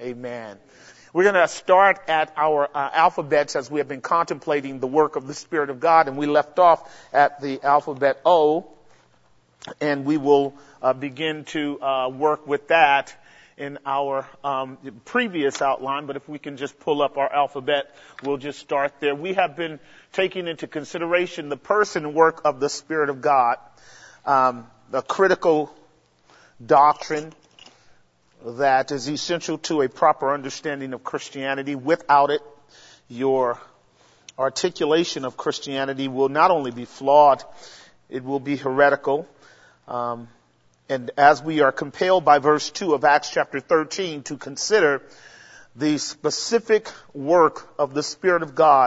Amen. We're going to start at our alphabets as we have been contemplating the work of the Spirit of God, and we left off at the alphabet O, and we will begin to work with that in our previous outline. But if we can just pull up our alphabet, we'll just start there. We have been taking into consideration the person and work of the Spirit of God, a critical doctrine that is essential to a proper understanding of Christianity. Without it, your articulation of Christianity will not only be flawed, it will be heretical. And as we are compelled by verse 2 of Acts chapter 13 to consider the specific work of the Spirit of God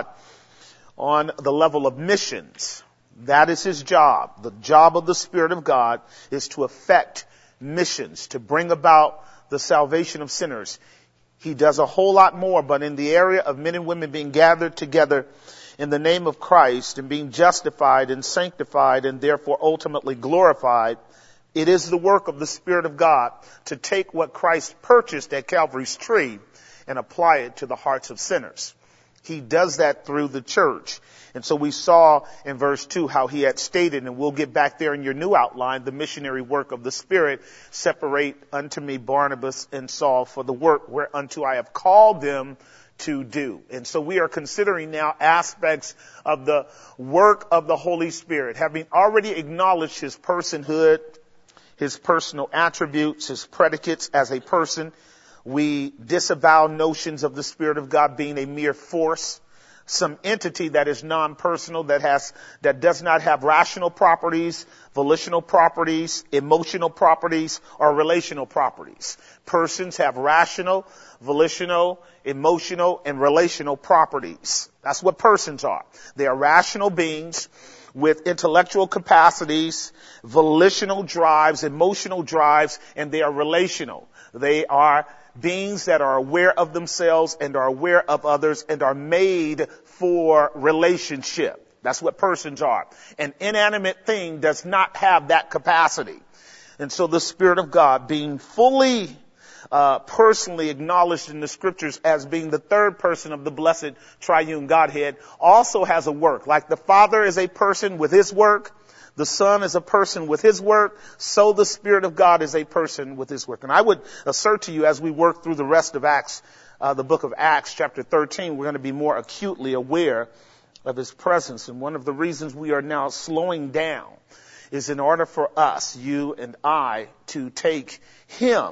on the level of missions, that is his job. The job of the Spirit of God is to effect missions, to bring about the salvation of sinners. He does a whole lot more, but in the area of men and women being gathered together in the name of Christ and being justified and sanctified and therefore ultimately glorified, it is the work of the Spirit of God to take what Christ purchased at Calvary's tree and apply it to the hearts of sinners. He does that through the church. And so we saw in verse 2 how he had stated, and we'll get back there in your new outline, the missionary work of the Spirit. Separate unto me Barnabas and Saul for the work whereunto I have called them to do. And so we are considering now aspects of the work of the Holy Spirit. Having already acknowledged his personhood, his personal attributes, his predicates as a person, we disavow notions of the Spirit of God being a mere force, some entity that is non-personal, that does not have rational properties, volitional properties, emotional properties, or relational properties. Persons have rational, volitional, emotional, and relational properties. That's what persons are. They are rational beings with intellectual capacities, volitional drives, emotional drives, and they are relational. They are beings that are aware of themselves and are aware of others and are made for relationship. That's what persons are. An inanimate thing does not have that capacity. And so the Spirit of God, being fully personally acknowledged in the scriptures as being the third person of the blessed triune Godhead, also has a work. Like the Father is a person with his work, the Son is a person with his work, so the Spirit of God is a person with his work. And I would assert to you as we work through the rest of Acts, the book of Acts, chapter 13, we're going to be more acutely aware of his presence. And one of the reasons we are now slowing down is in order for us, you and I, to take him,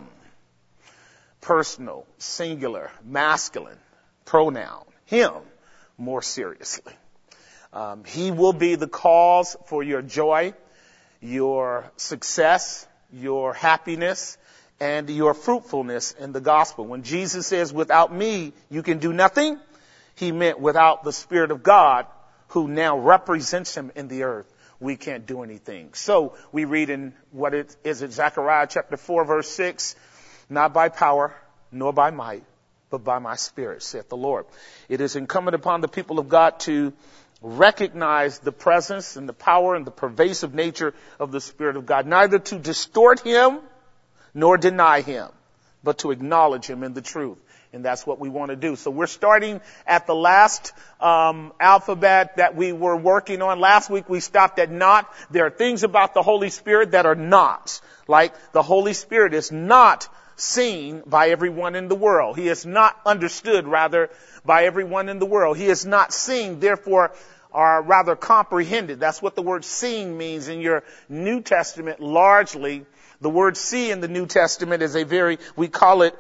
personal, singular, masculine, pronoun, him, more seriously. He will be the cause for your joy, your success, your happiness, and your fruitfulness in the gospel. When Jesus says, without me, you can do nothing, he meant without the Spirit of God, who now represents him in the earth, we can't do anything. So we read in Zechariah chapter 4, verse 6, not by power, nor by might, but by my Spirit, saith the Lord. It is incumbent upon the people of God to recognize the presence and the power and the pervasive nature of the Spirit of God, neither to distort him nor deny him, but to acknowledge him in the truth. And that's what we want to do. So we're starting at the last alphabet that we were working on. Last week we stopped at not. There are things about the Holy Spirit that are not. Like the Holy Spirit is not seen by everyone in the world. He is not understood, rather, by everyone in the world. He is not seen, therefore, are rather comprehended. That's what the word seeing means in your New Testament largely. The word see in the New Testament is we call it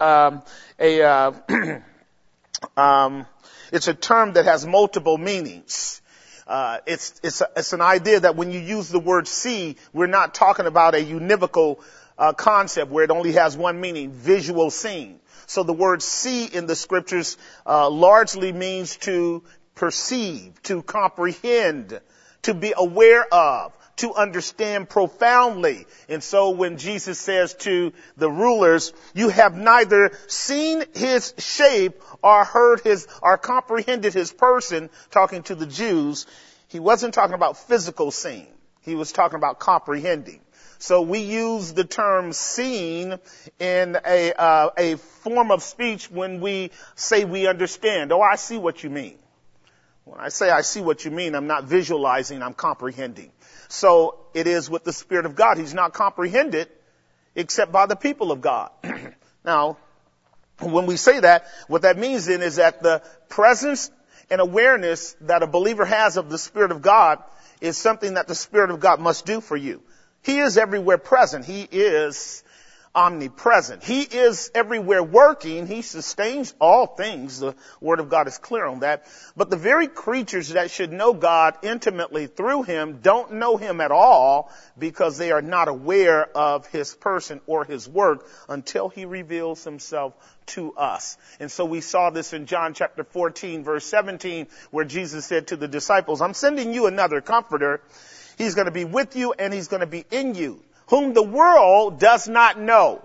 it's a term that has multiple meanings. It's an idea that when you use the word see, we're not talking about a univocal concept where it only has one meaning, visual seeing. So the word see in the scriptures largely means to perceive, to comprehend, to be aware of, to understand profoundly. And so when Jesus says to the rulers, you have neither seen his shape or or comprehended his person, talking to the Jews, he wasn't talking about physical seeing. He was talking about comprehending. So we use the term seen in a form of speech when we say we understand. Oh, I see what you mean. When I say I see what you mean, I'm not visualizing, I'm comprehending. So it is with the Spirit of God. He's not comprehended except by the people of God. Now, when we say that, what that means then is that the presence and awareness that a believer has of the Spirit of God is something that the Spirit of God must do for you. He is everywhere present. He is omnipresent. He is everywhere working. He sustains all things. The Word of God is clear on that. But the very creatures that should know God intimately through Him don't know Him at all because they are not aware of His person or His work until He reveals Himself to us. And so we saw this in John chapter 14, verse 17, where Jesus said to the disciples, I'm sending you another comforter. He's going to be with you and He's going to be in you, whom the world does not know.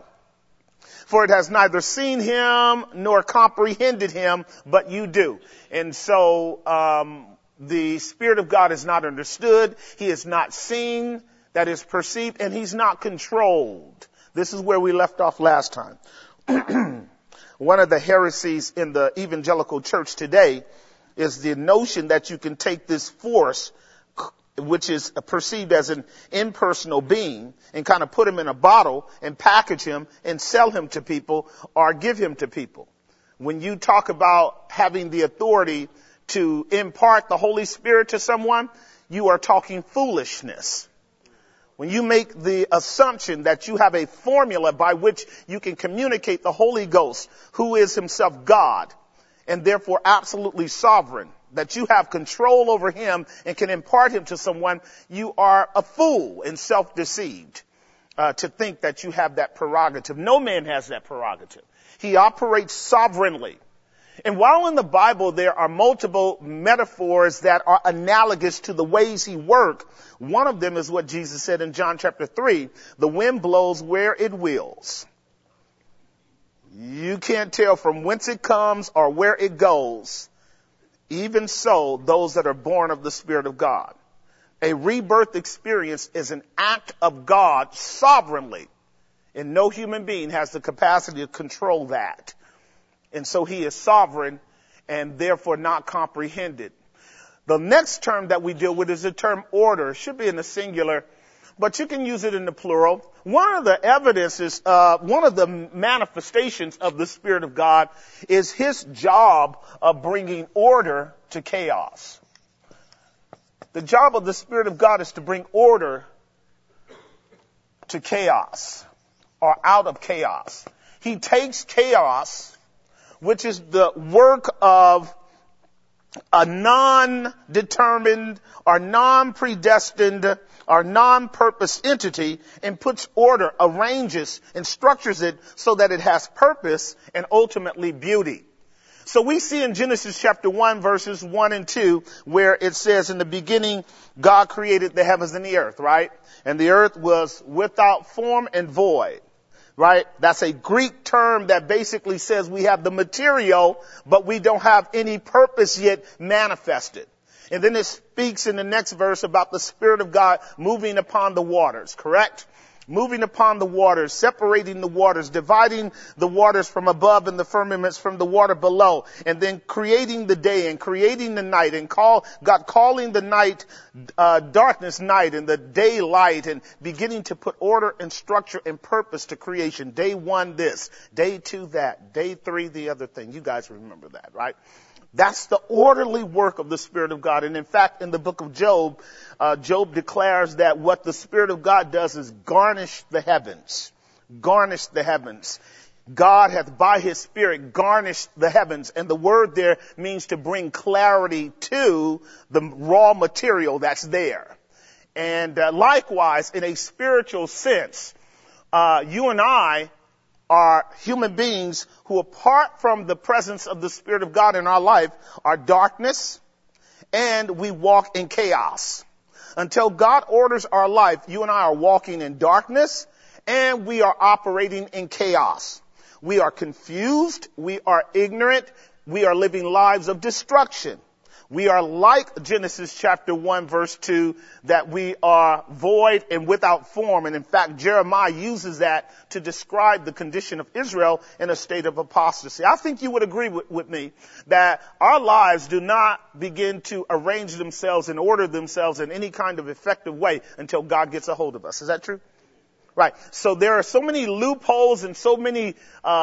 For it has neither seen Him nor comprehended Him, but you do. And so the Spirit of God is not understood. He is not seen, that is perceived, and He's not controlled. This is where we left off last time. One of the heresies in the evangelical church today is the notion that you can take this force, which is perceived as an impersonal being, and kind of put him in a bottle and package him and sell him to people or give him to people. When you talk about having the authority to impart the Holy Spirit to someone, you are talking foolishness. When you make the assumption that you have a formula by which you can communicate the Holy Ghost, who is Himself God, and therefore absolutely sovereign, that you have control over Him and can impart Him to someone, you are a fool and self-deceived to think that you have that prerogative. No man has that prerogative. He operates sovereignly. And while in the Bible there are multiple metaphors that are analogous to the ways He works, one of them is what Jesus said in John chapter 3, the wind blows where it wills. You can't tell from whence it comes or where it goes. Even so, those that are born of the Spirit of God. A rebirth experience is an act of God sovereignly, and no human being has the capacity to control that. And so He is sovereign and therefore not comprehended. The next term that we deal with is the term order. It should be in the singular, but you can use it in the plural. One of the evidences, one of the manifestations of the Spirit of God is His job of bringing order to chaos. The job of the Spirit of God is to bring order to chaos or out of chaos. He takes chaos, which is the work of a non-determined or non-predestined or non-purpose entity, and puts order, arranges, and structures it so that it has purpose and ultimately beauty. So we see in Genesis chapter 1 verses 1 and 2 where it says, in the beginning God created the heavens and the earth, right? And the earth was without form and void. Right? That's a Greek term that basically says we have the material, but we don't have any purpose yet manifested. And then it speaks in the next verse about the Spirit of God moving upon the waters, correct? Moving upon the waters, separating the waters, dividing the waters from above and the firmaments from the water below, and then creating the day and creating the night, and God calling the night darkness night and the day light, and beginning to put order and structure and purpose to creation. Day 1 this, day 2 that, day 3 the other thing. You guys remember that, right? That's the orderly work of the Spirit of God. And in fact, in the book of Job, Job declares that what the Spirit of God does is garnish the heavens. Garnish the heavens. God hath by His Spirit garnished the heavens. And the word there means to bring clarity to the raw material that's there. And likewise, in a spiritual sense, you and I are human beings who, apart from the presence of the Spirit of God in our life, are darkness, and we walk in chaos. Until God orders our life, you and I are walking in darkness, and we are operating in chaos. We are confused, we are ignorant, we are living lives of destruction. We are like Genesis chapter 1 verse 2, that we are void and without form. And in fact, Jeremiah uses that to describe the condition of Israel in a state of apostasy. I think you would agree with me that our lives do not begin to arrange themselves and order themselves in any kind of effective way until God gets a hold of us. Is that true? Right. So there are so many loopholes and so many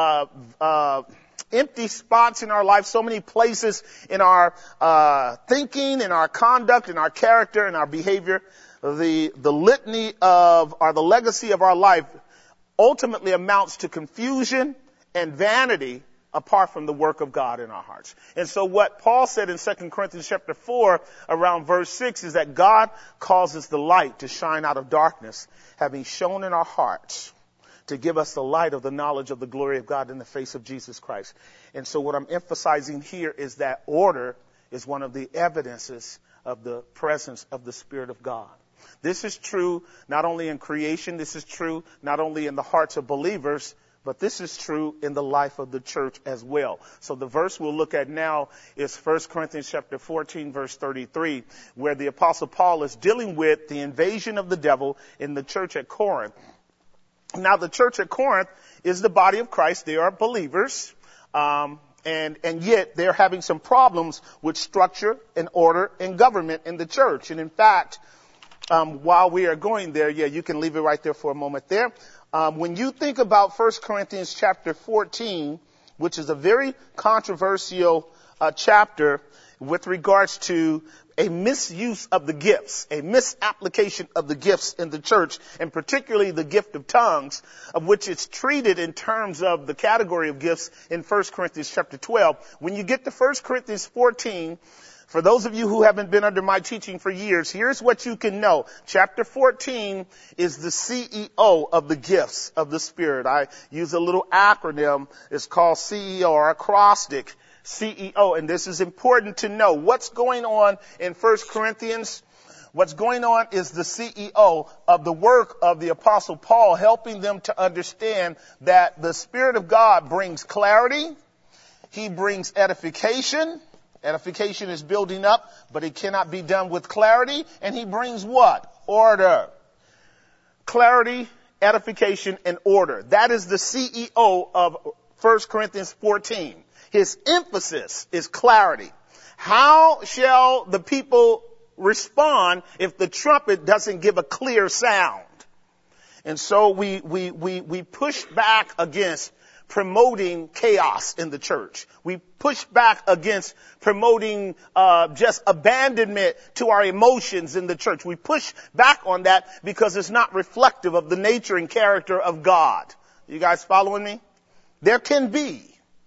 empty spots in our life, so many places in our thinking, in our conduct, in our character, in our behavior. The litany of, or the legacy of our life ultimately amounts to confusion and vanity apart from the work of God in our hearts. And so what Paul said in 2 Corinthians chapter 4 around verse 6 is that God causes the light to shine out of darkness, having shone in our hearts to give us the light of the knowledge of the glory of God in the face of Jesus Christ. And so what I'm emphasizing here is that order is one of the evidences of the presence of the Spirit of God. This is true not only in creation, this is true not only in the hearts of believers, but this is true in the life of the church as well. So the verse we'll look at now is 1 Corinthians chapter 14, verse 33, where the Apostle Paul is dealing with the invasion of the devil in the church at Corinth. Now, the church at Corinth is the body of Christ. They are believers, and yet they're having some problems with structure and order and government in the church. And in fact, while we are going there, you can leave it right there for a moment there. When you think about 1 Corinthians chapter 14, which is a very controversial chapter with regards to a misuse of the gifts, a misapplication of the gifts in the church, and particularly the gift of tongues, of which it's treated in terms of the category of gifts in 1 Corinthians chapter 12. When you get to 1 Corinthians 14, for those of you who haven't been under my teaching for years, here's what you can know. Chapter 14 is the CEO of the gifts of the Spirit. I use a little acronym. It's called CEO, or acrostic. CEO, and this is important to know. What's going on in 1 Corinthians? What's going on is the CEO of the work of the Apostle Paul, helping them to understand that the Spirit of God brings clarity. He brings edification. Edification is building up, but it cannot be done with clarity. And he brings what? Order. Clarity, edification, and order. That is the CEO of 1 Corinthians 14. His emphasis is clarity. How shall the people respond if the trumpet doesn't give a clear sound? And so we push back against promoting chaos in the church. We push back against promoting just abandonment to our emotions in the church. We push back on that because it's not reflective of the nature and character of God. You guys following me? There can be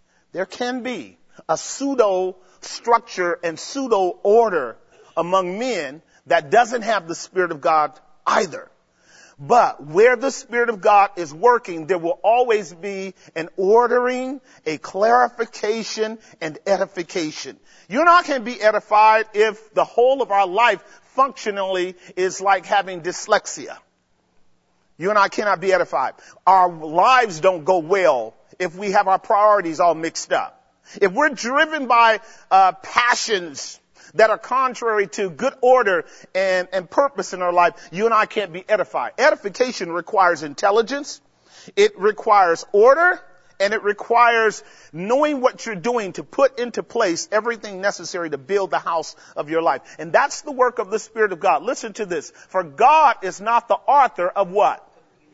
a pseudo structure and pseudo order among men that doesn't have the Spirit of God either. But where the Spirit of God is working, there will always be an ordering, a clarification, and edification. You and I can be edified if the whole of our life functionally is like having dyslexia. You and I cannot be edified. Our lives don't go well if we have our priorities all mixed up. If we're driven by passions that are contrary to good order and purpose in our life, you and I can't be edified. Edification requires intelligence. It requires order. And it requires knowing what you're doing to put into place everything necessary to build the house of your life. And that's the work of the Spirit of God. Listen to this. For God is not the author of what?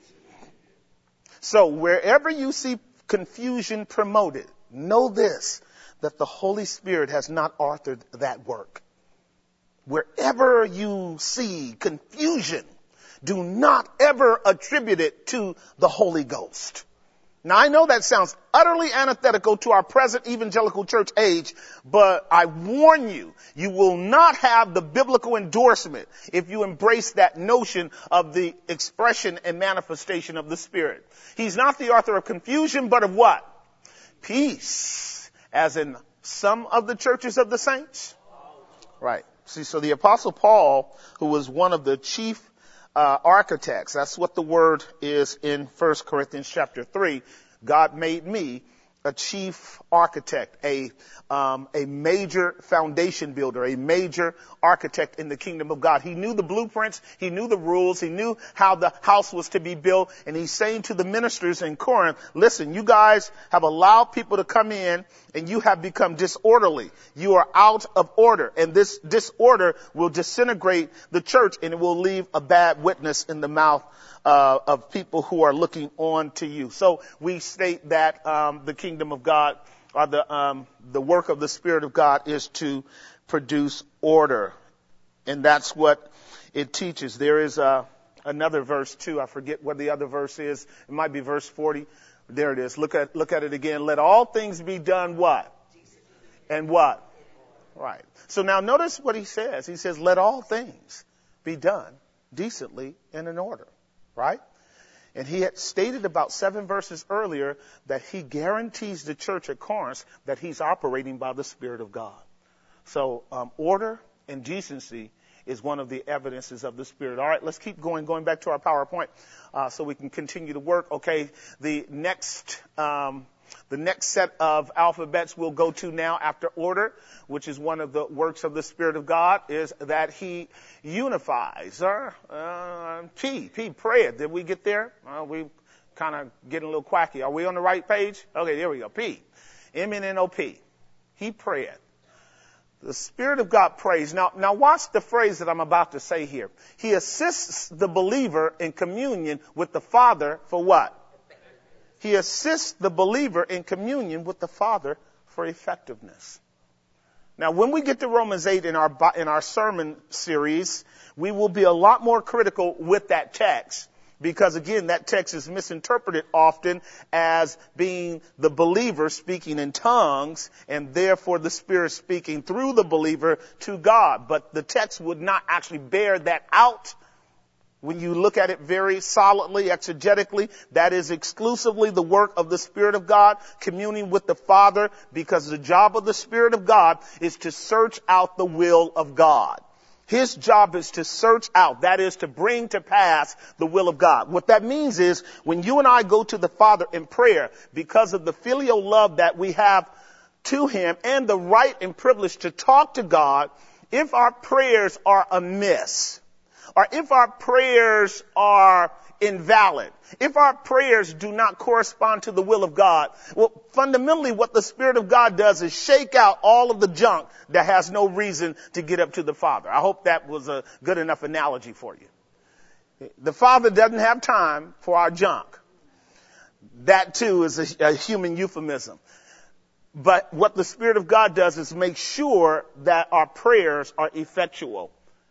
So wherever you see confusion promoted, know this, that the Holy Spirit has not authored that work. Wherever you see confusion, do not ever attribute it to the Holy Ghost. Now, I know that sounds utterly antithetical to our present evangelical church age, but I warn you, you will not have the biblical endorsement if you embrace that notion of the expression and manifestation of the Spirit. He's not the author of confusion, but of what? Peace, as in some of the churches of the saints. Right. See, so the Apostle Paul, who was one of the chief architects, that's what the word is in 1 Corinthians chapter 3. God made me a chief architect, a major foundation builder, a major architect in the kingdom of God. He knew the blueprints, he knew the rules, he knew how the house was to be built, and he's saying to the ministers in Corinth, listen, you guys have allowed people to come in and you have become disorderly. You are out of order, and this disorder will disintegrate the church, and it will leave a bad witness in the mouth of people who are looking on to you. So we state that the kingdom of God, or the work of the Spirit of God, is to produce order, and that's what it teaches. There is another verse too. I forget what the other verse is. It might be verse 40. There it is. Look at it again. Let all things be done what? And what? Right. So now notice what he says. He says, let all things be done decently and in order. Right? And he had stated about 7 verses earlier that he guarantees the church at Corinth that he's operating by the Spirit of God. So order and decency is one of the evidences of the Spirit. All right, let's keep going back to our PowerPoint so we can continue to work. Okay, the next set of alphabets we'll go to now after order, which is one of the works of the Spirit of God, is that he unifies. P, prayer. Did we get there? We kind of getting a little quacky. Are we on the right page? Okay, there we go. P, M-N-N-O-P. He prayed. The Spirit of God prays. Now watch the phrase that I'm about to say here. He assists the believer in communion with the Father for what? He assists the believer in communion with the Father for effectiveness. Now, when we get to Romans 8 in our sermon series, we will be a lot more critical with that text, because again, that text is misinterpreted often as being the believer speaking in tongues, and therefore the Spirit speaking through the believer to God. But the text would not actually bear that out. When you look at it very solidly, exegetically, that is exclusively the work of the Spirit of God, communing with the Father, because the job of the Spirit of God is to search out the will of God. His job is to search out, that is to bring to pass the will of God. What that means is when you and I go to the Father in prayer, because of the filial love that we have to Him and the right and privilege to talk to God, if our prayers are amiss, or if our prayers are invalid, if our prayers do not correspond to the will of God, well, fundamentally what the Spirit of God does is shake out all of the junk that has no reason to get up to the Father. I hope that was a good enough analogy for you. The Father doesn't have time for our junk. That too is a human euphemism. But what the Spirit of God does is make sure that our prayers are effectual.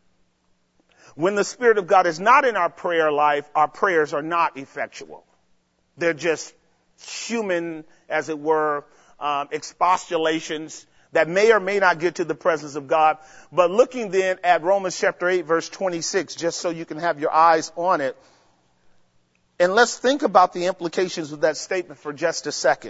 When the Spirit of God is not in our prayer life, our prayers are not effectual. They're just human, as it were, expostulations that may or may not get to the presence of God. But looking then at Romans chapter 8, verse 26, just so you can have your eyes on it, and let's think about the implications of that statement for just a second.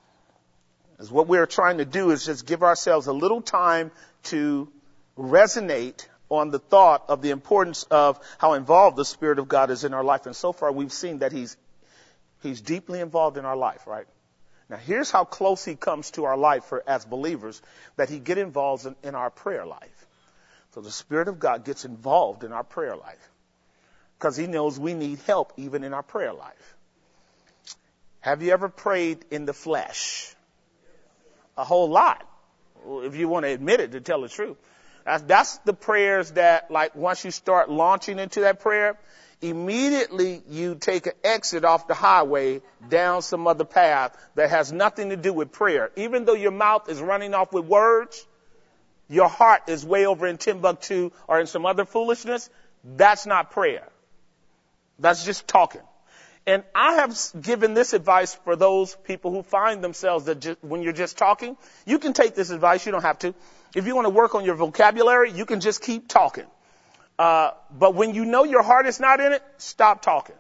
As what we're trying to do is just give ourselves a little time to resonate on the thought of the importance of how involved the Spirit of God is in our life. And so far we've seen that He's deeply involved in our life, right? Now here's how close He comes to our life as believers, that He gets involved in our prayer life. So the Spirit of God gets involved in our prayer life because He knows we need help even in our prayer life. Have you ever prayed in the flesh? A whole lot, if you want to admit it, to tell the truth. That's the prayers that, like, once you start launching into that prayer, immediately you take an exit off the highway down some other path that has nothing to do with prayer. Even though your mouth is running off with words, your heart is way over in Timbuktu or in some other foolishness. That's not prayer. That's just talking. And I have given this advice for those people who find themselves that when you're just talking, you can take this advice. You don't have to. If you want to work on your vocabulary, you can just keep talking. But when you know your heart is not in it, stop talking.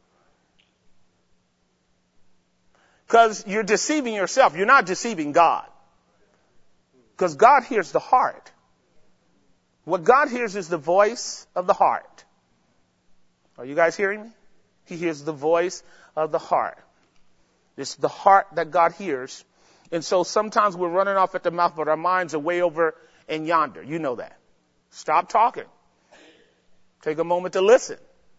Because you're deceiving yourself. You're not deceiving God. Because God hears the heart. What God hears is the voice of the heart. Are you guys hearing me? He hears the voice of the heart. It's the heart that God hears. And so sometimes we're running off at the mouth, but our minds are way over and yonder. You know that. Stop talking. Take a moment to listen.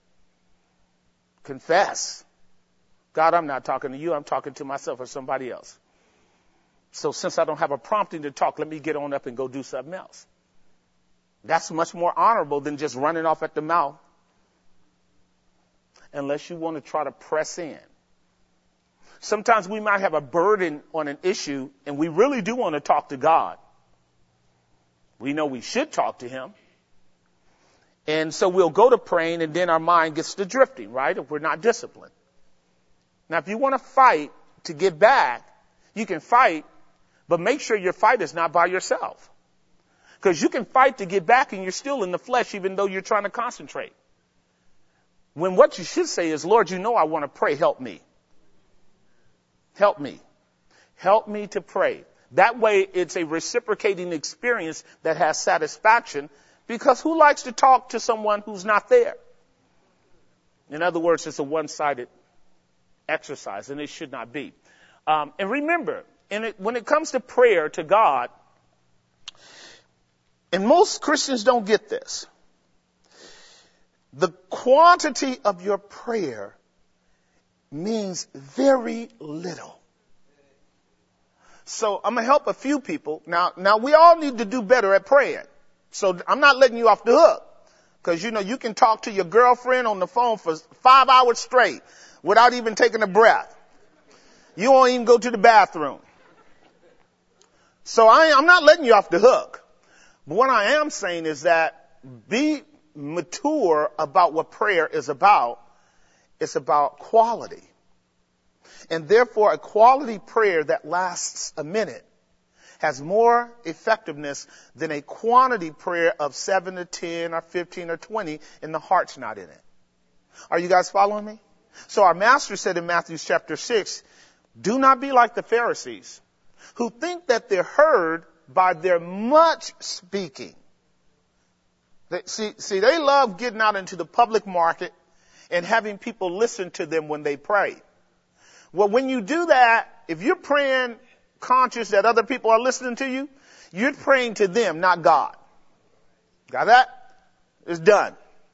Confess. God, I'm not talking to you. I'm talking to myself or somebody else. So since I don't have a prompting to talk, let me get on up and go do something else. That's much more honorable than just running off at the mouth. Unless you want to try to press in. Sometimes we might have a burden on an issue and we really do want to talk to God. We know we should talk to him. And so we'll go to praying and then our mind gets to drifting, right? If we're not disciplined. Now, if you want to fight to get back, you can fight, but make sure your fight is not by yourself. Because you can fight to get back and you're still in the flesh even though you're trying to concentrate. When what you should say is, Lord, you know I want to pray. Help me. Help me. Help me to pray. That way it's a reciprocating experience that has satisfaction, because who likes to talk to someone who's not there? In other words, it's a one-sided exercise, and it should not be. And remember, when it comes to prayer to God, and most Christians don't get this, the quantity of your prayer means very little. So I'm going to help a few people. Now we all need to do better at praying. So I'm not letting you off the hook. Because, you can talk to your girlfriend on the phone for 5 hours straight without even taking a breath. You won't even go to the bathroom. So I'm not letting you off the hook. But what I am saying is that be mature about what prayer is about. It's about quality. And therefore, a quality prayer that lasts a minute has more effectiveness than a quantity prayer of 7 to 10 or 15 or 20 and the heart's not in it. Are you guys following me? So our master said in Matthew chapter 6, do not be like the Pharisees who think that they're heard by their much speaking. See, they love getting out into the public market and having people listen to them when they pray. Well, when you do that, if you're praying conscious that other people are listening to you, you're praying to them, not God. Got that? It's done.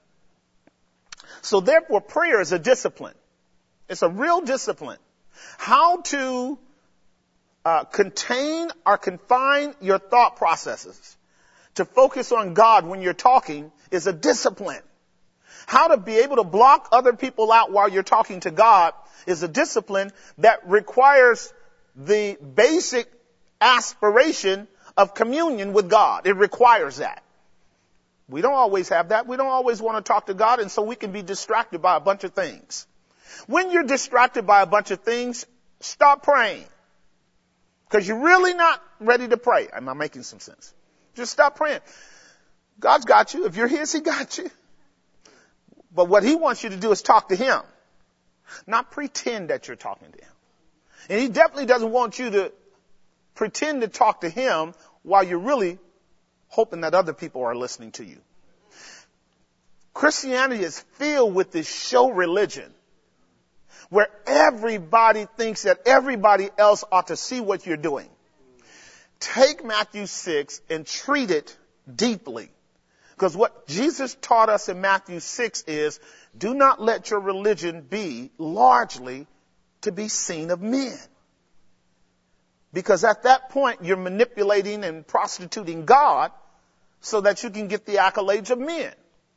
So therefore, prayer is a discipline. It's a real discipline. How to contain or confine your thought processes to focus on God when you're talking is a discipline. How to be able to block other people out while you're talking to God is a discipline that requires the basic aspiration of communion with God. It requires that. We don't always have that. We don't always want to talk to God, and so we can be distracted by a bunch of things. When you're distracted by a bunch of things, stop praying. Because you're really not ready to pray. Am I making some sense? Just stop praying. God's got you. If you're his, he got you. But what he wants you to do is talk to him. Not pretend that you're talking to him. And he definitely doesn't want you to pretend to talk to him while you're really hoping that other people are listening to you. Christianity is filled with this show religion where everybody thinks that everybody else ought to see what you're doing. Take Matthew 6 and treat it deeply. Because what Jesus taught us in Matthew 6 is, do not let your religion be largely to be seen of men. Because at that point, you're manipulating and prostituting God so that you can get the accolades of men.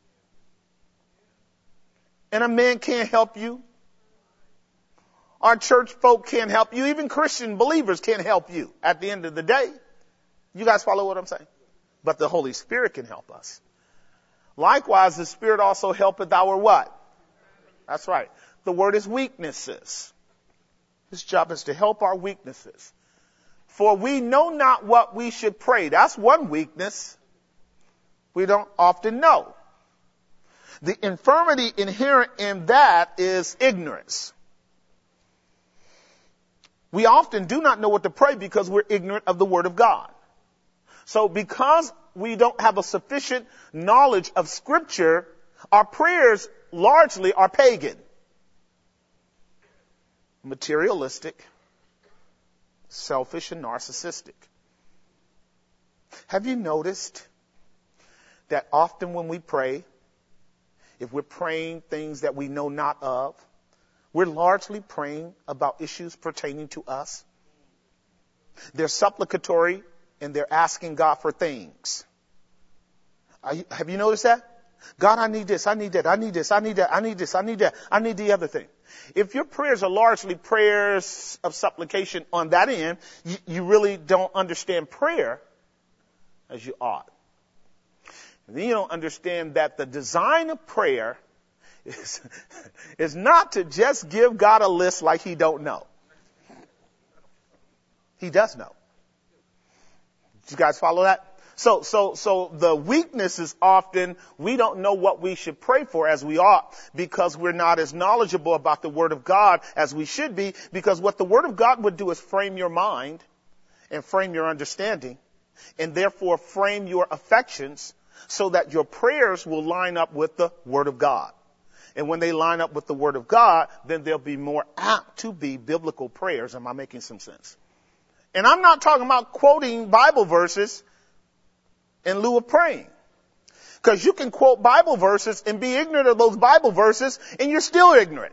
And a man can't help you. Our church folk can't help you. Even Christian believers can't help you at the end of the day. You guys follow what I'm saying? But the Holy Spirit can help us. Likewise, the Spirit also helpeth our what? That's right. The word is weaknesses. His job is to help our weaknesses. For we know not what we should pray. That's one weakness. We don't often know. The infirmity inherent in that is ignorance. We often do not know what to pray because we're ignorant of the Word of God. So because we don't have a sufficient knowledge of Scripture, our prayers largely are pagan. materialistic, selfish, and narcissistic. Have you noticed that often when we pray, if we're praying things that we know not of, we're largely praying about issues pertaining to us? They're supplicatory and they're asking God for things. Have you noticed that? God, I need this, I need that, I need this, I need that, I need this, I need that, I need the other thing. If your prayers are largely prayers of supplication on that end, you really don't understand prayer as you ought. And then you don't understand that the design of prayer is not to just give God a list like he don't know. He does know. Did you guys follow that? So the weakness is often we don't know what we should pray for as we ought because we're not as knowledgeable about the Word of God as we should be, because what the Word of God would do is frame your mind and frame your understanding and therefore frame your affections so that your prayers will line up with the Word of God. And when they line up with the Word of God, then they'll be more apt to be biblical prayers. Am I making some sense? And I'm not talking about quoting Bible verses in lieu of praying. Because you can quote Bible verses and be ignorant of those Bible verses and you're still ignorant.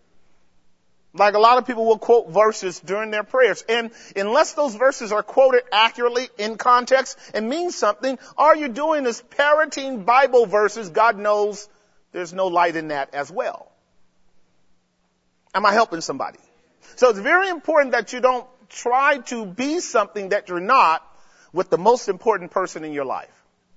Like a lot of people will quote verses during their prayers. And unless those verses are quoted accurately in context and mean something, all you're doing is parroting Bible verses. God knows there's no light in that as well. Am I helping somebody? So it's very important that you don't try to be something that you're not with the most important person in your life.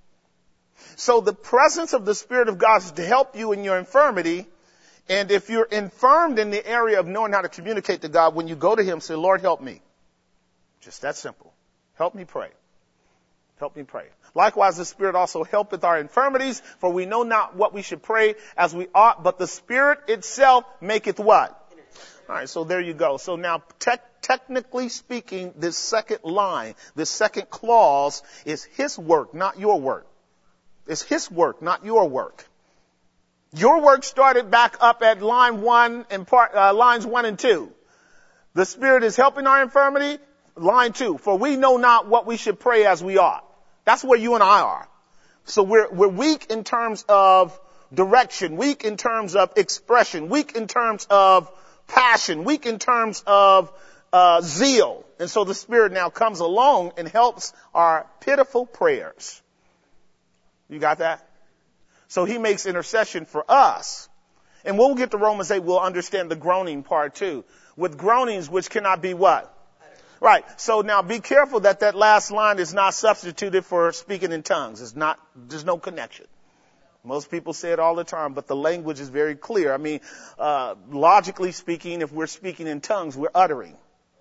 So the presence of the Spirit of God is to help you in your infirmity. And if you're infirmed in the area of knowing how to communicate to God, when you go to him, say, Lord, help me. Just that simple. Help me pray. Help me pray. Likewise, the Spirit also helpeth our infirmities, for we know not what we should pray as we ought, but the Spirit itself maketh what? All right, so there you go. So now, technically speaking, this second line, this second clause is his work, not your work. It's his work, not your work. Your work started back up at line 1 and lines 1 and 2. The Spirit is helping our infirmity. Line 2, for we know not what we should pray as we ought. That's where you and I are. So we're weak in terms of direction, weak in terms of expression, weak in terms of passion, weak in terms of zeal. And so the Spirit now comes along and helps our pitiful prayers. You got that? So he makes intercession for us. And when we'll get to Romans 8, we'll understand the groaning part too. With groanings which cannot be what? Right. So now be careful that last line is not substituted for speaking in tongues. There's no connection. Most people say it all the time, but the language is very clear. I mean, logically speaking, if we're speaking in tongues, we're uttering.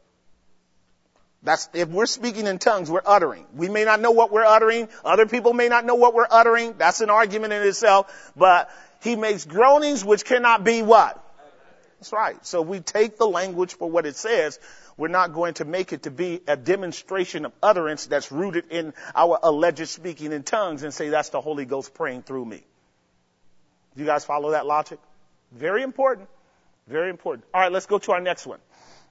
If we're speaking in tongues, we're uttering. We may not know what we're uttering. Other people may not know what we're uttering. That's an argument in itself. But he makes groanings which cannot be what? That's right. So we take the language for what it says. We're not going to make it to be a demonstration of utterance that's rooted in our alleged speaking in tongues and say that's the Holy Ghost praying through me. Do you guys follow that logic? Very important. Very important. All right, let's go to our next one.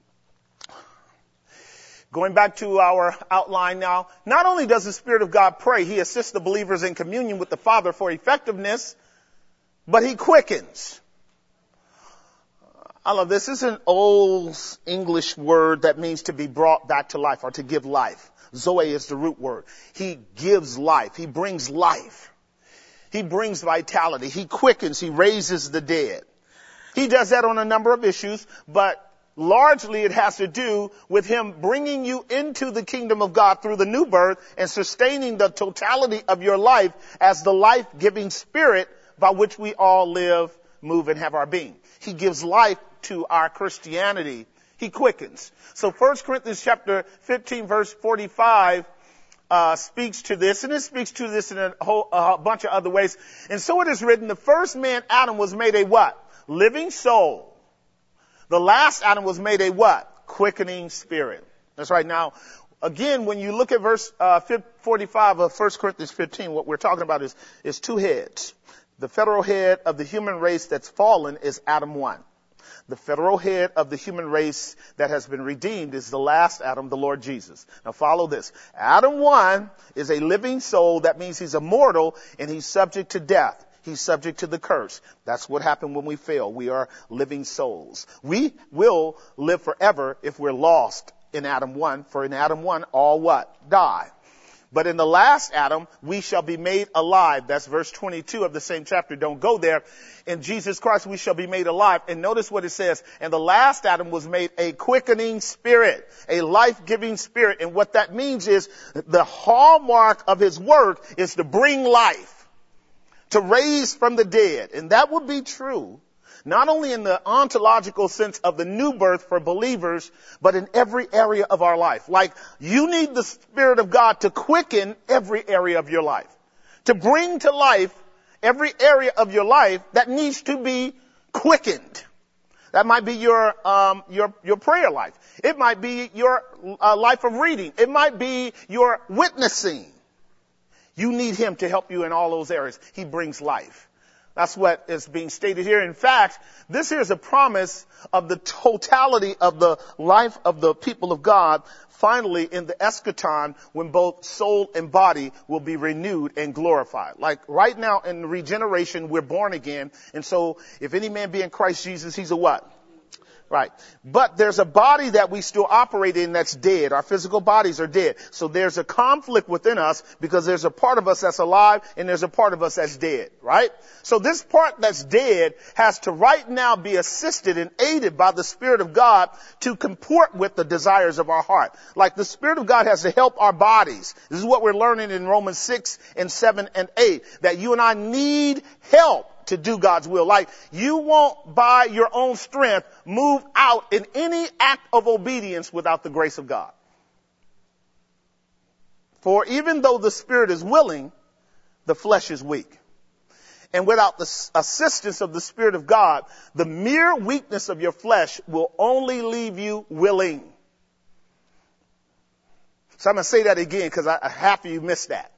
Going back to our outline now, not only does the Spirit of God pray, he assists the believers in communion with the Father for effectiveness, but he quickens. I love this. This is an old English word that means to be brought back to life or to give life. Zoe is the root word. He gives life. He brings life. He brings vitality. He quickens. He raises the dead. He does that on a number of issues, but largely it has to do with him bringing you into the kingdom of God through the new birth and sustaining the totality of your life as the life-giving Spirit by which we all live, move, and have our being. He gives life to our Christianity. He quickens. So 1 Corinthians chapter 15 verse 45 speaks to this, and it speaks to this in a bunch of other ways. And so it is written, the first man, Adam, was made a what? Living soul. The last Adam was made a what? Quickening spirit. That's right. Now, again, when you look at verse 45 of 1 Corinthians 15, what we're talking about is two heads. The federal head of the human race that's fallen is Adam 1. The federal head of the human race that has been redeemed is the last Adam, the Lord Jesus. Now follow this. Adam 1 is a living soul. That means he's immortal and he's subject to death. He's subject to the curse. That's what happened when we fail. We are living souls. We will live forever if we're lost in Adam 1. For in Adam 1, all what? Die. But in the last Adam, we shall be made alive. That's verse 22 of the same chapter. Don't go there. In Jesus Christ, we shall be made alive. And notice what it says. And the last Adam was made a quickening spirit, a life-giving spirit. And what that means is the hallmark of his work is to bring life, to raise from the dead. And that would be true not only in the ontological sense of the new birth for believers, but in every area of our life. Like, you need the Spirit of God to quicken every area of your life, to bring to life every area of your life that needs to be quickened. That might be your prayer life. It might be your life of reading. It might be your witnessing. You need him to help you in all those areas. He brings life. That's what is being stated here. In fact, this here is a promise of the totality of the life of the people of God, finally in the eschaton, when both soul and body will be renewed and glorified. Like right now in regeneration, we're born again. And so if any man be in Christ Jesus, he's a what? Right. But there's a body that we still operate in that's dead. Our physical bodies are dead. So there's a conflict within us because there's a part of us that's alive and there's a part of us that's dead. Right? So this part that's dead has to right now be assisted and aided by the Spirit of God to comport with the desires of our heart. Like the Spirit of God has to help our bodies. This is what we're learning in Romans 6 and 7 and 8, that you and I need help to do God's will. Like, you won't by your own strength move out in any act of obedience without the grace of God. For even though the spirit is willing, the flesh is weak. And without the assistance of the Spirit of God, the mere weakness of your flesh will only leave you willing. So I'm going to say that again because half of you missed that.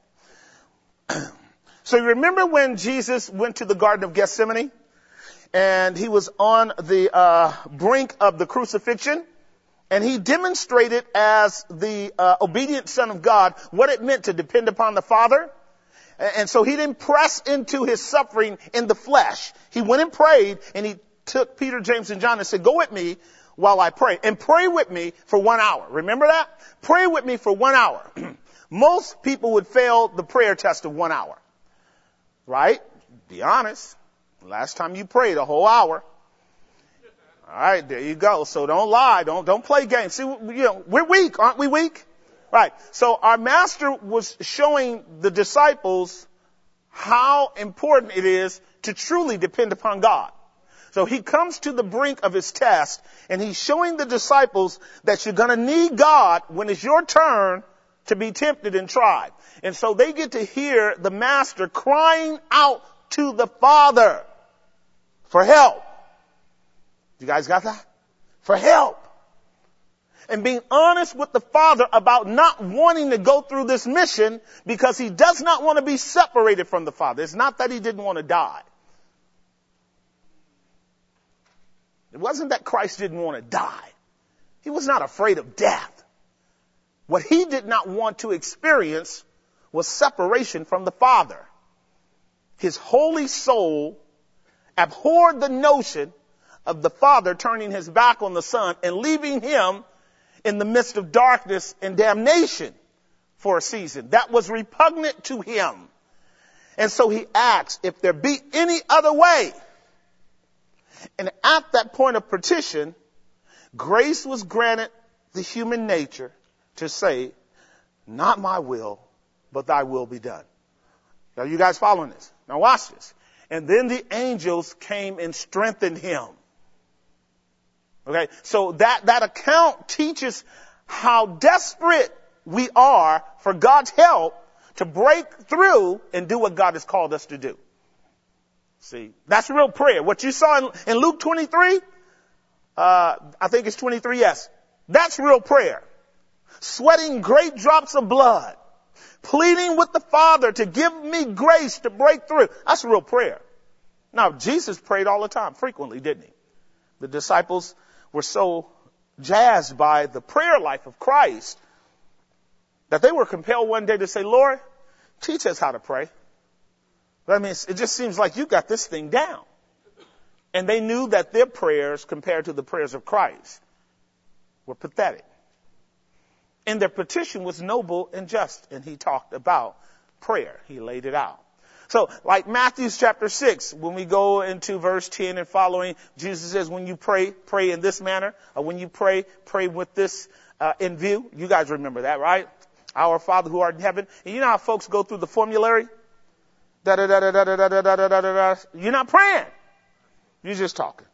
So you remember when Jesus went to the Garden of Gethsemane and he was on the brink of the crucifixion, and he demonstrated as the obedient Son of God what it meant to depend upon the Father. And so he didn't press into his suffering in the flesh. He went and prayed, and he took Peter, James, and John and said, go with me while I pray, and pray with me for 1 hour. Remember that? Pray with me for 1 hour. Most people would fail the prayer test of 1 hour. Right? Be honest. Last time you prayed a whole hour. All right, there you go. So don't lie. Don't play games. See, we're weak, aren't we weak? Right. So our master was showing the disciples how important it is to truly depend upon God. So he comes to the brink of his test, and he's showing the disciples that you're going to need God when it's your turn to be tempted and tried. And so they get to hear the master crying out to the Father for help. You guys got that? For help. And being honest with the Father about not wanting to go through this mission because he does not want to be separated from the Father. It's not that he didn't want to die. It wasn't that Christ didn't want to die. He was not afraid of death. What he did not want to experience was separation from the Father. His holy soul abhorred the notion of the Father turning his back on the Son and leaving him in the midst of darkness and damnation for a season. That was repugnant to him. And so he asks if there be any other way. And at that point of petition, grace was granted the human nature to say, not my will, but thy will be done. Now, you guys following this? Now watch this. And then the angels came and strengthened him. Okay, so that account teaches how desperate we are for God's help to break through and do what God has called us to do. See, that's real prayer. What you saw in Luke 23, I think it's 23, yes. That's real prayer. Sweating great drops of blood, pleading with the Father to give me grace to break through. That's real prayer. Now, Jesus prayed all the time, frequently, didn't he? The disciples were so jazzed by the prayer life of Christ that they were compelled one day to say, Lord, teach us how to pray. But I mean, it just seems like you got this thing down. And they knew that their prayers, compared to the prayers of Christ, were pathetic. And their petition was noble and just. And he talked about prayer. He laid it out. So, like Matthew chapter 6, when we go into verse 10 and following, Jesus says, when you pray, pray in this manner. Or when you pray, pray with this in view. You guys remember that, right? Our Father who art in heaven. And you know how folks go through the formulary? Da-da-da-da-da-da-da-da-da-da-da. You're not praying. You're just talking.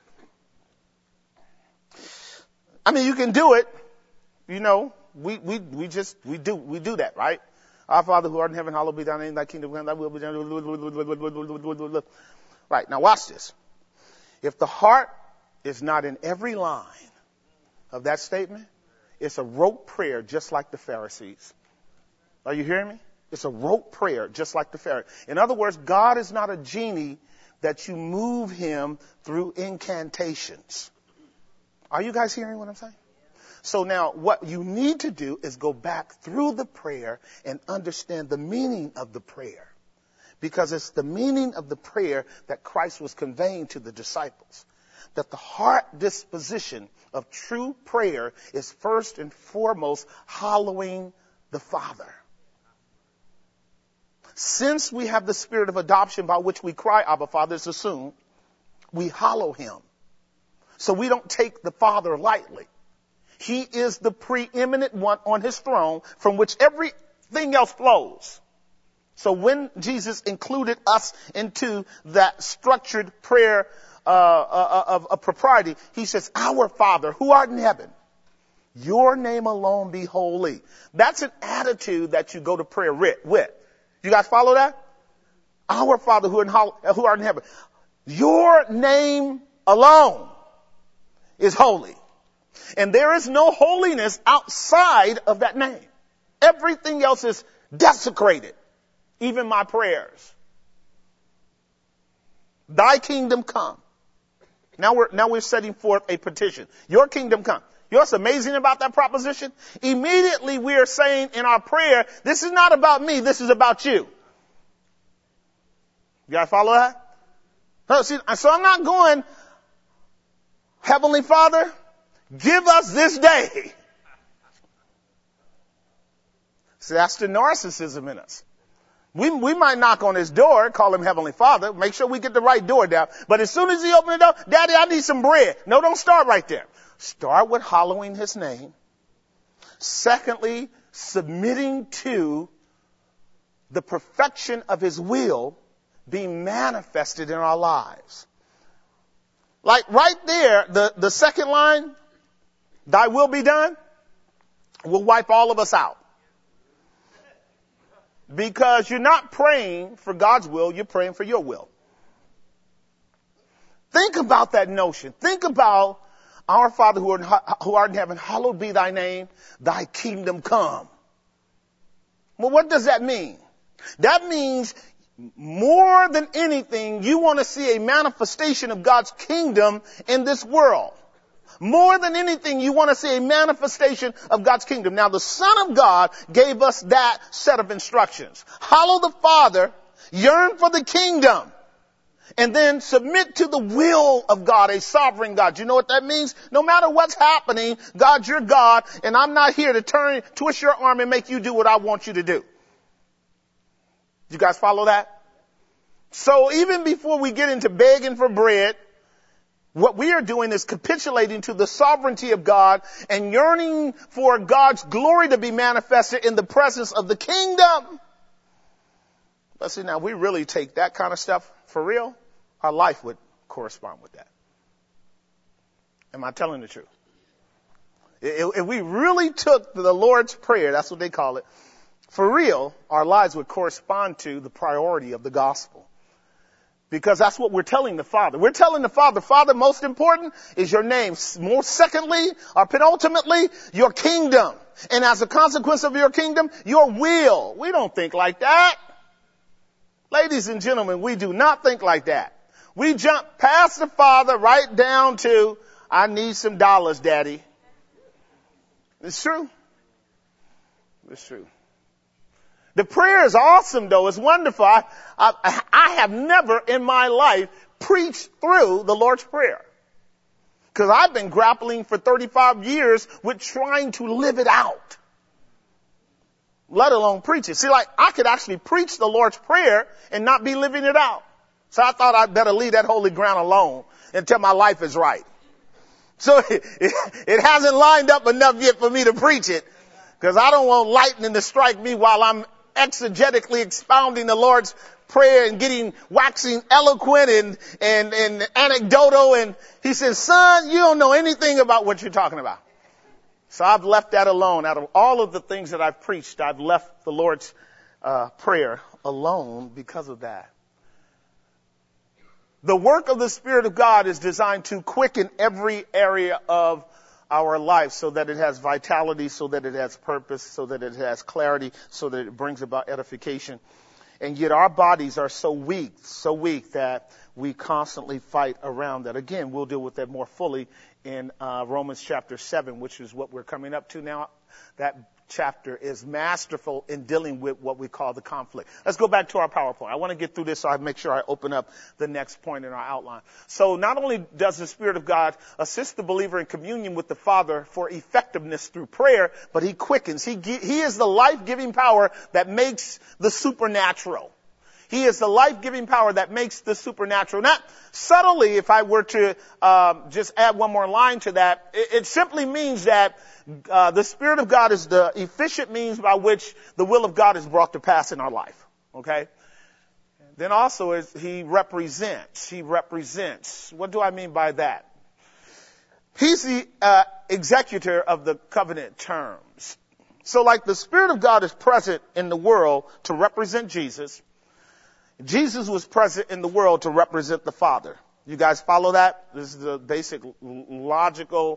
I mean, you can do it. You know, we do that, right? Our Father who art in heaven, hallowed be thy name, thy kingdom come, thy will be done. Right, now watch this. If the heart is not in every line of that statement, it's a rote prayer just like the Pharisees. Are you hearing me? It's a rote prayer just like the Pharisees. In other words, God is not a genie that you move him through incantations. Are you guys hearing what I'm saying? So now what you need to do is go back through the prayer and understand the meaning of the prayer. Because it's the meaning of the prayer that Christ was conveying to the disciples. That the heart disposition of true prayer is first and foremost hallowing the Father. Since we have the spirit of adoption by which we cry, Abba, Father, it's assumed, we hallow him. So we don't take the Father lightly. He is the preeminent one on his throne from which everything else flows. So when Jesus included us into that structured prayer of propriety, he says, our Father who art in heaven, your name alone be holy. That's an attitude that you go to prayer with. You guys follow that? Our Father who art in heaven, your name alone is holy. And there is no holiness outside of that name. Everything else is desecrated. Even my prayers. Thy kingdom come. Now we're setting forth a petition. Your kingdom come. You know what's amazing about that proposition? Immediately we are saying in our prayer, this is not about me, this is about you. You guys follow that? So I'm not going, Heavenly Father, give us this day. See, that's the narcissism in us. We might knock on his door, call him Heavenly Father, make sure we get the right door down. But as soon as he opens the door, Daddy, I need some bread. No, don't start right there. Start with hallowing his name. Secondly, submitting to the perfection of his will being manifested in our lives. Like right there, the second line, thy will be done, will wipe all of us out. Because you're not praying for God's will, you're praying for your will. Think about that notion. Think about our Father who art in heaven, hallowed be thy name, thy kingdom come. Well, what does that mean? That means more than anything, you want to see a manifestation of God's kingdom in this world. More than anything, you want to see a manifestation of God's kingdom. Now, the Son of God gave us that set of instructions. Hallow the Father, yearn for the kingdom, and then submit to the will of God, a sovereign God. You know what that means? No matter what's happening, God, you're God, and I'm not here to twist your arm and make you do what I want you to do. You guys follow that? So even before we get into begging for bread, what we are doing is capitulating to the sovereignty of God and yearning for God's glory to be manifested in the presence of the kingdom. But see, now we really take that kind of stuff for real, our life would correspond with that. Am I telling the truth? If we really took the Lord's Prayer, that's what they call it, for real, our lives would correspond to the priority of the gospel. Because that's what we're telling the Father. We're telling the Father, Father, most important is your name. More secondly, or penultimately, your kingdom. And as a consequence of your kingdom, your will. We don't think like that. Ladies and gentlemen, we do not think like that. We jump past the Father right down to, I need some dollars, Daddy. It's true. It's true. The prayer is awesome, though. It's wonderful. I have never in my life preached through the Lord's Prayer, because I've been grappling for 35 years with trying to live it out, let alone preach it. See, like, I could actually preach the Lord's Prayer and not be living it out. So I thought I'd better leave that holy ground alone until my life is right. So it hasn't lined up enough yet for me to preach it, because I don't want lightning to strike me while I'm exegetically expounding the Lord's Prayer and waxing eloquent and anecdotal. And he says, son, you don't know anything about what you're talking about. So I've left that alone. Out of all of the things that I've preached, I've left the Lord's Prayer alone because of that. The work of the Spirit of God is designed to quicken every area of our life so that it has vitality, so that it has purpose, so that it has clarity, so that it brings about edification. And yet our bodies are so weak that we constantly fight around that. Again, we'll deal with that more fully in Romans chapter 7, which is what we're coming up to now. That chapter is masterful in dealing with what we call the conflict. Let's go back to our PowerPoint. I want to get through this so I make sure I open up the next point in our outline. So not only does the Spirit of God assist the believer in communion with the Father for effectiveness through prayer, but he quickens. He is the life-giving power that makes the supernatural. He is the life-giving power that makes the supernatural. Not subtly, if I were to just add one more line to that, it simply means that the Spirit of God is the efficient means by which the will of God is brought to pass in our life. Okay? Then also he represents. What do I mean by that? He's the executor of the covenant terms. So like the Spirit of God is present in the world to represent Jesus, Jesus was present in the world to represent the Father. You guys follow that? This is the basic logical,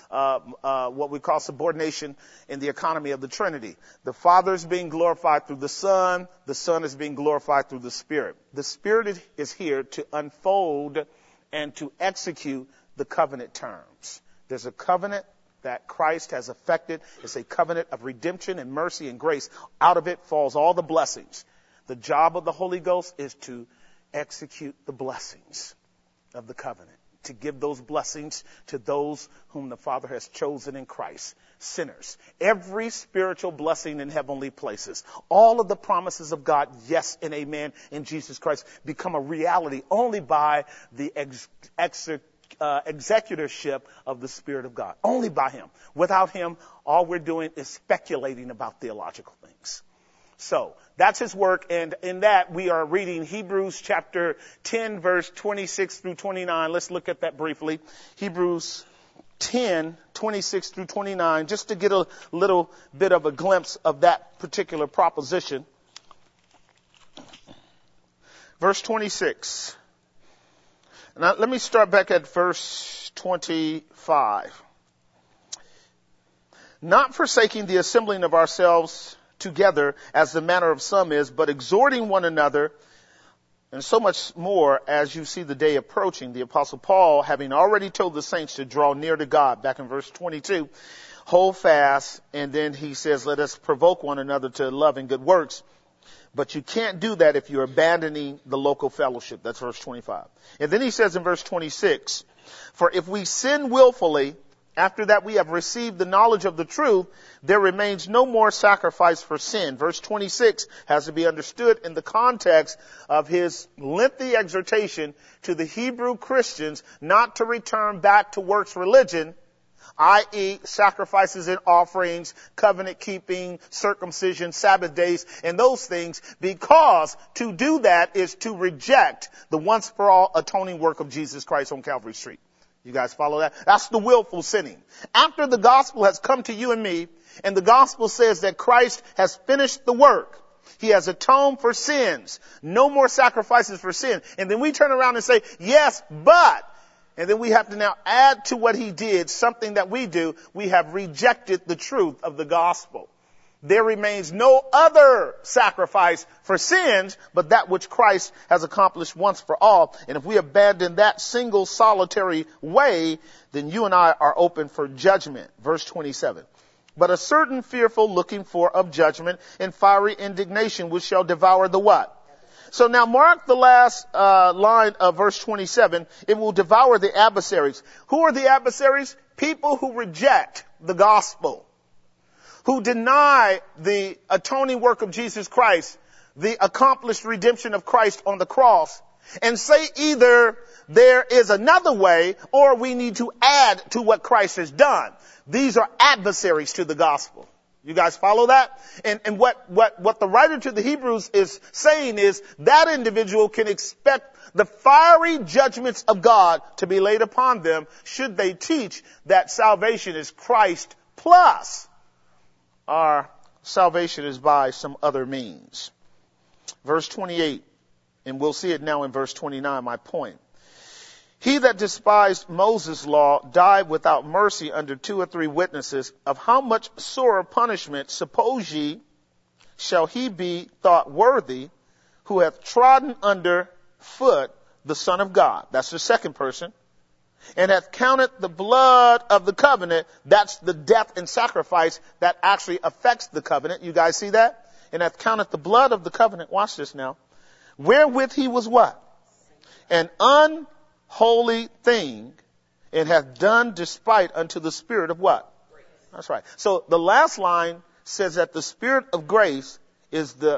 what we call subordination in the economy of the Trinity. The Father is being glorified through the Son is being glorified through the Spirit. The Spirit is here to unfold and to execute the covenant terms. There's a covenant that Christ has effected. It's a covenant of redemption and mercy and grace. Out of it falls all the blessings. The job of the Holy Ghost is to execute the blessings of the covenant, to give those blessings to those whom the Father has chosen in Christ, sinners. Every spiritual blessing in heavenly places, all of the promises of God, yes and amen, in Jesus Christ, become a reality only by the executorship of the Spirit of God. Only by him. Without him, all we're doing is speculating about theological things. So that's his work, and in that we are reading Hebrews chapter 10, verse 26 through 29. Let's look at that briefly. Hebrews 10, 26 through 29, just to get a little bit of a glimpse of that particular proposition. Verse 26. Now let me start back at verse 25. Not forsaking the assembling of ourselves together as the manner of some is, but exhorting one another, and so much more as you see the day approaching. The Apostle Paul, having already told the saints to draw near to God, back in verse 22, hold fast, and then he says, let us provoke one another to love and good works. But you can't do that if you're abandoning the local fellowship. That's verse 25. And then he says in verse 26, for if we sin willfully, after that we have received the knowledge of the truth, there remains no more sacrifice for sin. Verse 26 has to be understood in the context of his lengthy exhortation to the Hebrew Christians not to return back to works religion, i.e. sacrifices and offerings, covenant keeping, circumcision, Sabbath days, and those things, because to do that is to reject the once for all atoning work of Jesus Christ on Calvary Street. You guys follow that? That's the willful sinning. After the gospel has come to you and me, and the gospel says that Christ has finished the work, he has atoned for sins, no more sacrifices for sin. And then we turn around and say, yes, but, and then we have to now add to what he did something that we do. We have rejected the truth of the gospel. there remains no other sacrifice for sins but that which Christ has accomplished once for all. And if we abandon that single solitary way, then you and I are open for judgment. Verse 27. But a certain fearful looking for of judgment and fiery indignation which shall devour the what? So now mark the last line of verse 27. It will devour the adversaries. Who are the adversaries? People who reject the gospel, who deny the atoning work of Jesus Christ, the accomplished redemption of Christ on the cross, and say either there is another way or we need to add to what Christ has done. These are adversaries to the gospel. You guys follow that? And what the writer to the Hebrews is saying is that individual can expect the fiery judgments of God to be laid upon them should they teach that salvation is Christ plus our salvation is by some other means. Verse 28, and we'll see it now in verse 29, my point. He that despised Moses' law died without mercy under 2 or 3 witnesses. Of how much sorer punishment, suppose ye, shall he be thought worthy who hath trodden under foot the Son of God? That's the second person. And hath counted the blood of the covenant. That's the death and sacrifice that actually affects the covenant. You guys see that? And hath counted the blood of the covenant. Watch this now. Wherewith he was what? An unholy thing, and hath done despite unto the Spirit of what? Grace. That's right. So the last line says that the Spirit of grace is the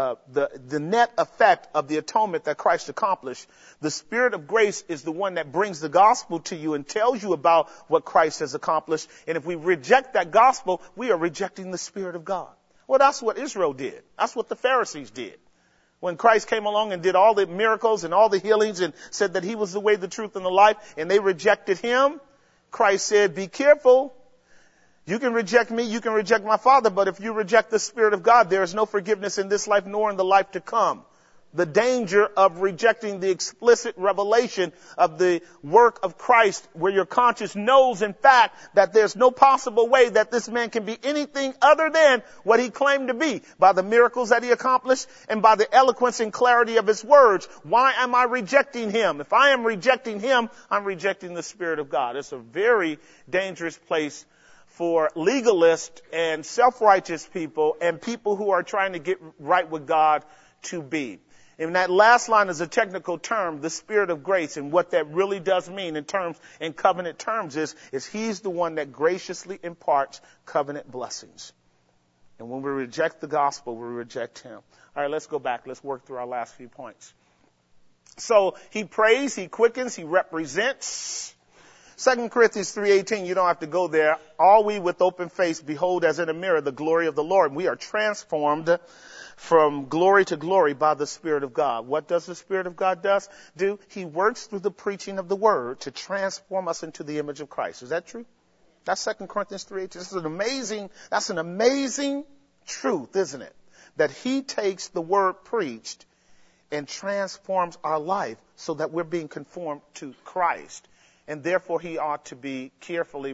net effect of the atonement that Christ accomplished. The Spirit of grace is the one that brings the gospel to you and tells you about what Christ has accomplished. And if we reject that gospel, we are rejecting the Spirit of God. Well, that's what Israel did. That's what the Pharisees did. When Christ came along and did all the miracles and all the healings and said that he was the way, the truth, and the life, and they rejected him, Christ said, be careful. You can reject me, you can reject my Father, but if you reject the Spirit of God, there is no forgiveness in this life nor in the life to come. The danger of rejecting the explicit revelation of the work of Christ, where your conscience knows, in fact, that there's no possible way that this man can be anything other than what he claimed to be by the miracles that he accomplished and by the eloquence and clarity of his words. Why am I rejecting him? If I am rejecting him, I'm rejecting the Spirit of God. It's a very dangerous place for legalists and self-righteous people and people who are trying to get right with God to be. And that last line is a technical term, the Spirit of grace. And what that really does mean in covenant terms is he's the one that graciously imparts covenant blessings. And when we reject the gospel, we reject him. All right, let's go back. Let's work through our last few points. So he prays, he quickens, he represents. 2 Corinthians 3:18, you don't have to go there. All we with open face behold as in a mirror the glory of the Lord. We are transformed from glory to glory by the Spirit of God. What does the Spirit of God do? He works through the preaching of the word to transform us into the image of Christ. Is that true? That's 2 Corinthians 3:18. That's an amazing truth, isn't it? That he takes the word preached and transforms our life so that we're being conformed to Christ. And therefore he ought to be carefully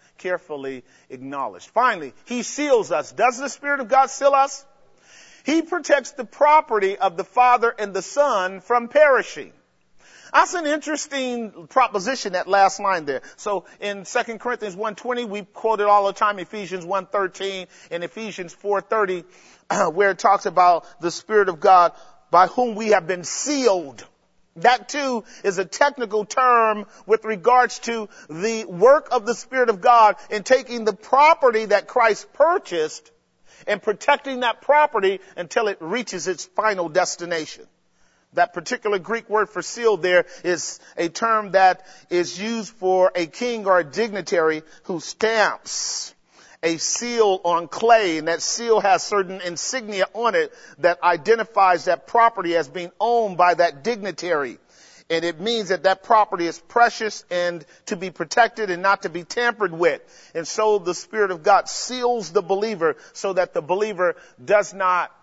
acknowledged. Finally, he seals us. Does the Spirit of God seal us? He protects the property of the Father and the Son from perishing. That's an interesting proposition, that last line there. So in 2 Corinthians 1:20, we quote it all the time, Ephesians 1:13 and Ephesians 4:30, where it talks about the Spirit of God by whom we have been sealed. That too is a technical term with regards to the work of the Spirit of God in taking the property that Christ purchased and protecting that property until it reaches its final destination. That particular Greek word for seal there is a term that is used for a king or a dignitary who stamps a seal on clay, and that seal has certain insignia on it that identifies that property as being owned by that dignitary. And it means that that property is precious and to be protected and not to be tampered with. And so the Spirit of God seals the believer so that the believer does not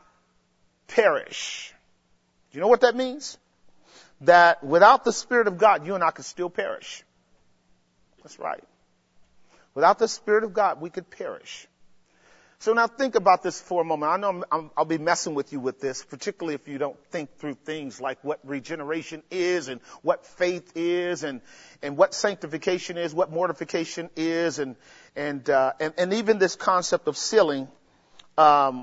perish. Do you know what that means? That without the Spirit of God, you and I could still perish. That's right. Without the Spirit of God, we could perish. So now think about this for a moment. I know I'll be messing with you with this, particularly if you don't think through things like what regeneration is and what faith is and what sanctification is, what mortification is, and even this concept of sealing. The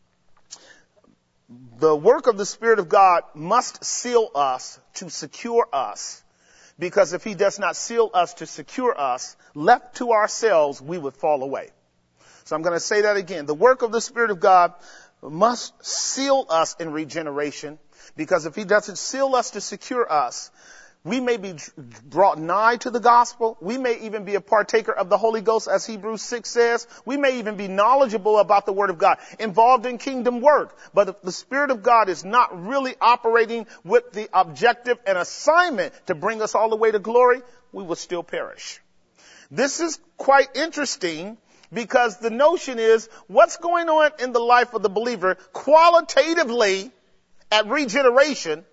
work of the Spirit of God must seal us to secure us, because if he does not seal us to secure us, left to ourselves, we would fall away. So I'm going to say that again. The work of the Spirit of God must seal us in regeneration, because if he doesn't seal us to secure us, we may be brought nigh to the gospel. We may even be a partaker of the Holy Ghost, as Hebrews 6 says. We may even be knowledgeable about the Word of God, involved in kingdom work. But if the Spirit of God is not really operating with the objective and assignment to bring us all the way to glory, we will still perish. This is quite interesting, because the notion is what's going on in the life of the believer qualitatively at regeneration,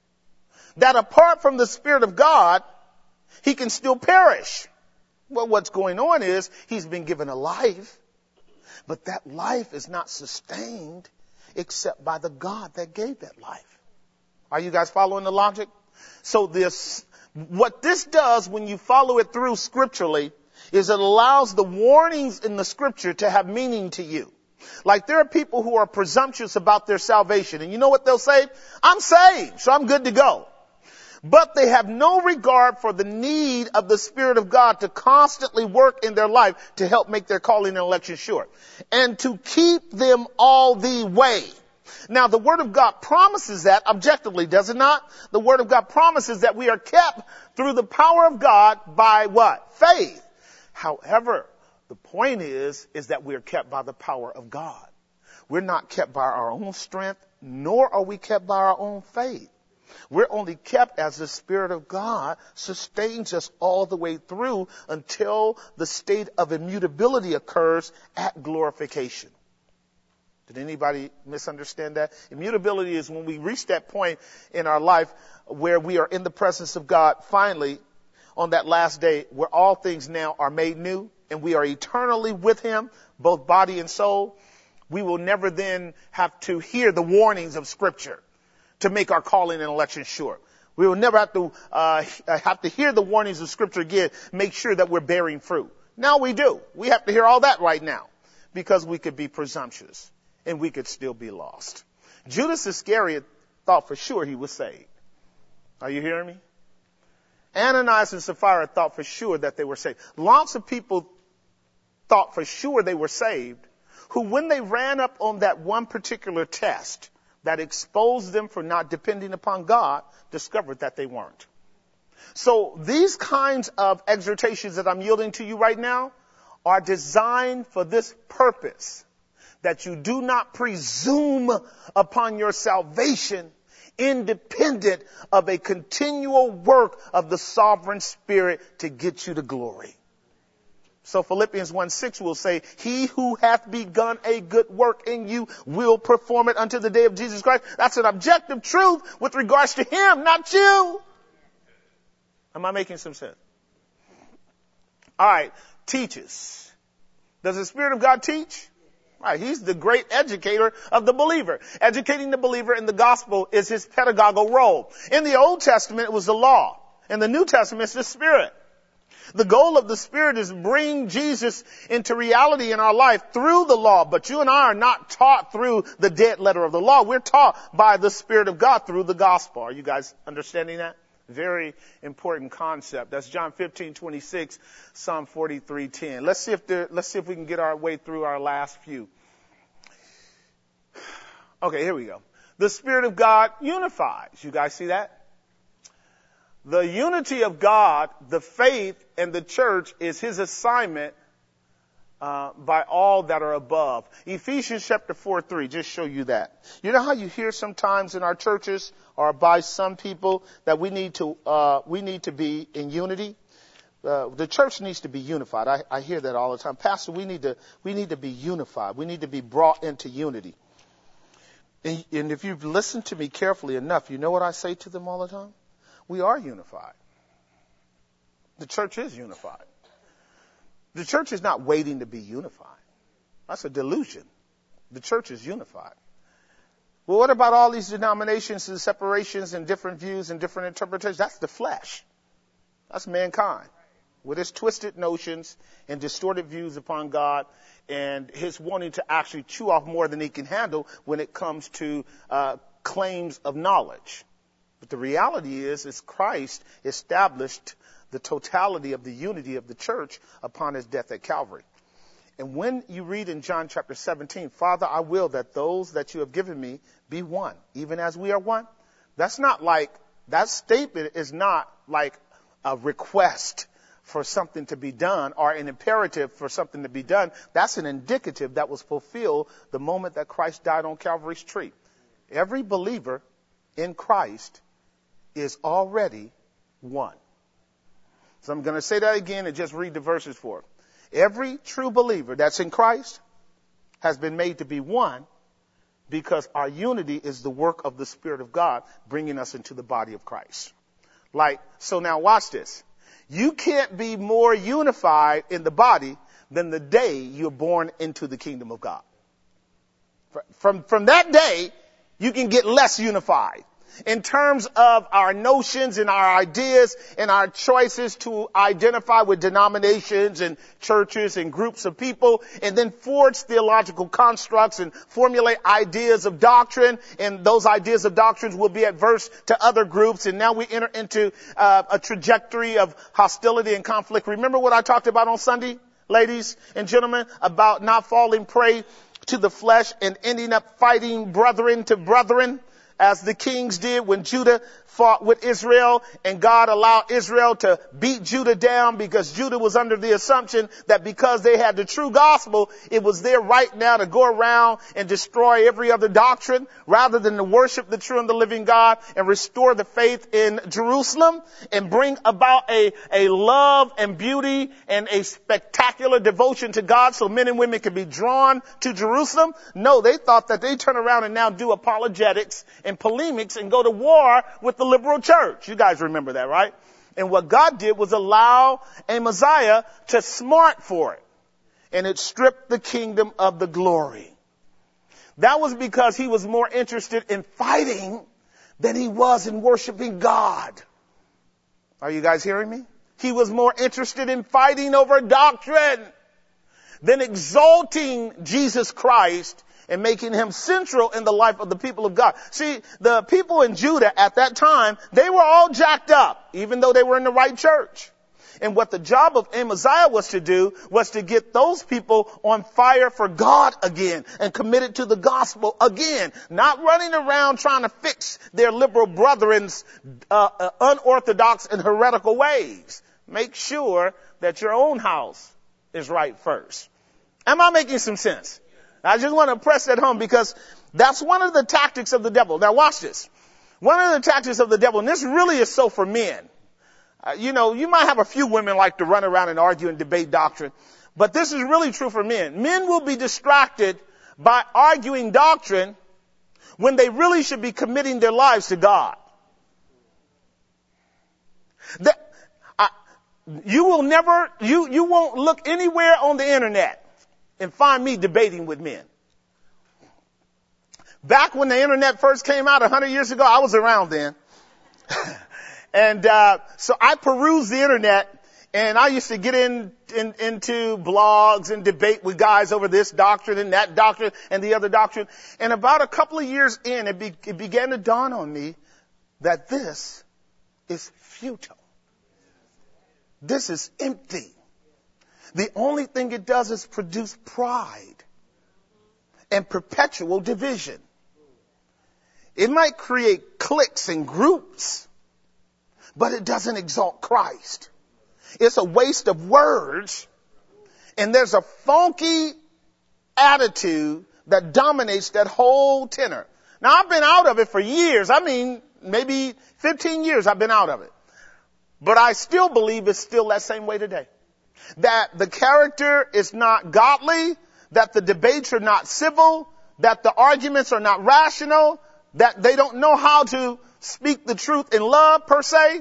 that apart from the Spirit of God, he can still perish. Well, what's going on is he's been given a life, but that life is not sustained except by the God that gave that life. Are you guys following the logic? So what this does when you follow it through scripturally is it allows the warnings in the scripture to have meaning to you. Like there are people who are presumptuous about their salvation, and you know what they'll say? I'm saved, so I'm good to go. But they have no regard for the need of the Spirit of God to constantly work in their life to help make their calling and election sure, and to keep them all the way. Now, the Word of God promises that objectively, does it not? The Word of God promises that we are kept through the power of God by what? Faith. However, the point is that we are kept by the power of God. We're not kept by our own strength, nor are we kept by our own faith. We're only kept as the Spirit of God sustains us all the way through until the state of immutability occurs at glorification. Did anybody misunderstand that? Immutability is when we reach that point in our life where we are in the presence of God finally on that last day, where all things now are made new and we are eternally with him, both body and soul. We will never then have to hear the warnings of Scripture to make our calling and election sure. We will never have to hear the warnings of Scripture again, make sure that we're bearing fruit. Now we do. We have to hear all that right now, because we could be presumptuous and we could still be lost. Judas Iscariot thought for sure he was saved. Are you hearing me? Ananias and Sapphira thought for sure that they were saved. Lots of people thought for sure they were saved, who when they ran up on that one particular test that exposed them for not depending upon God, discovered that they weren't. So these kinds of exhortations that I'm yielding to you right now are designed for this purpose, that you do not presume upon your salvation independent of a continual work of the sovereign Spirit to get you to glory. So Philippians 1:6 will say, he who hath begun a good work in you will perform it unto the day of Jesus Christ. That's an objective truth with regards to him, not you. Am I making some sense? All right, teaches. Does the Spirit of God teach? Right, he's the great educator of the believer. Educating the believer in the gospel is his pedagogical role. In the Old Testament, it was the law. In the New Testament, it's the Spirit. The goal of the Spirit is to bring Jesus into reality in our life through the law. But you and I are not taught through the dead letter of the law. We're taught by the Spirit of God through the gospel. Are you guys understanding that? Very important concept. That's John 15:26, Psalm 43:10. Let's see if we can get our way through our last few. Okay, here we go. The Spirit of God unifies. You guys see that? The unity of God, the faith, and the church is his assignment by all that are above. Ephesians chapter 4:3, just show you that. You know how you hear sometimes in our churches or by some people that we need to be in unity? The church needs to be unified. I hear that all the time. Pastor, we need to be unified. We need to be brought into unity. And if you've listened to me carefully enough, you know what I say to them all the time? We are unified. The church is unified. The church is not waiting to be unified. That's a delusion. The church is unified. Well, what about all these denominations and separations and different views and different interpretations? That's the flesh. That's mankind with his twisted notions and distorted views upon God and his wanting to actually chew off more than he can handle when it comes to claims of knowledge. But the reality is Christ established the totality of the unity of the church upon his death at Calvary. And when you read in John chapter 17, Father, I will that those that you have given me be one, even as we are one. That statement is not like a request for something to be done or an imperative for something to be done. That's an indicative that was fulfilled the moment that Christ died on Calvary's tree. Every believer in Christ is already one. So I'm going to say that again and just read the verses for it. Every true believer that's in Christ has been made to be one because our unity is the work of the Spirit of God bringing us into the body of Christ. So now watch this. You can't be more unified in the body than the day you're born into the kingdom of God. From that day, you can get less unified. In terms of our notions and our ideas and our choices to identify with denominations and churches and groups of people and then forge theological constructs and formulate ideas of doctrine, and those ideas of doctrines will be adverse to other groups, and now we enter into a trajectory of hostility and conflict. Remember what I talked about on Sunday, ladies and gentlemen, about not falling prey to the flesh and ending up fighting brethren to brethren, as the kings did when Judah fought with Israel, and God allowed Israel to beat Judah down because Judah was under the assumption that because they had the true gospel, it was their right now to go around and destroy every other doctrine rather than to worship the true and the living God and restore the faith in Jerusalem and bring about a love and beauty and a spectacular devotion to God so men and women could be drawn to Jerusalem. No, they thought that they turn around and now do apologetics and polemics and go to war with the liberal church. You guys remember that, right? And what God did was allow Amaziah to smart for it. And it stripped the kingdom of the glory. That was because he was more interested in fighting than he was in worshiping God. Are you guys hearing me? He was more interested in fighting over doctrine than exalting Jesus Christ and making him central in the life of the people of God. See, the people in Judah at that time, they were all jacked up, even though they were in the right church. And what the job of Amaziah was to do was to get those people on fire for God again and committed to the gospel again, not running around trying to fix their liberal brethren's unorthodox and heretical ways. Make sure that your own house is right first. Am I making some sense? I just want to press that home because that's one of the tactics of the devil. Now watch this. One of the tactics of the devil, and this really is so for men. You might have a few women like to run around and argue and debate doctrine, but this is really true for men. Men will be distracted by arguing doctrine when they really should be committing their lives to God. You won't look anywhere on the internet and find me debating with men. Back when the internet first came out 100 years ago, I was around then. And so I perused the internet, and I used to get into blogs and debate with guys over this doctrine and that doctrine and the other doctrine. And about a couple of years in, it began to dawn on me that this is futile. This is empty. The only thing it does is produce pride and perpetual division. It might create cliques and groups, but it doesn't exalt Christ. It's a waste of words, and there's a funky attitude that dominates that whole tenor. Now, I've been out of it for years. I mean, maybe 15 years I've been out of it. But I still believe it's still that same way today. That the character is not godly, that the debates are not civil, that the arguments are not rational, that they don't know how to speak the truth in love per se,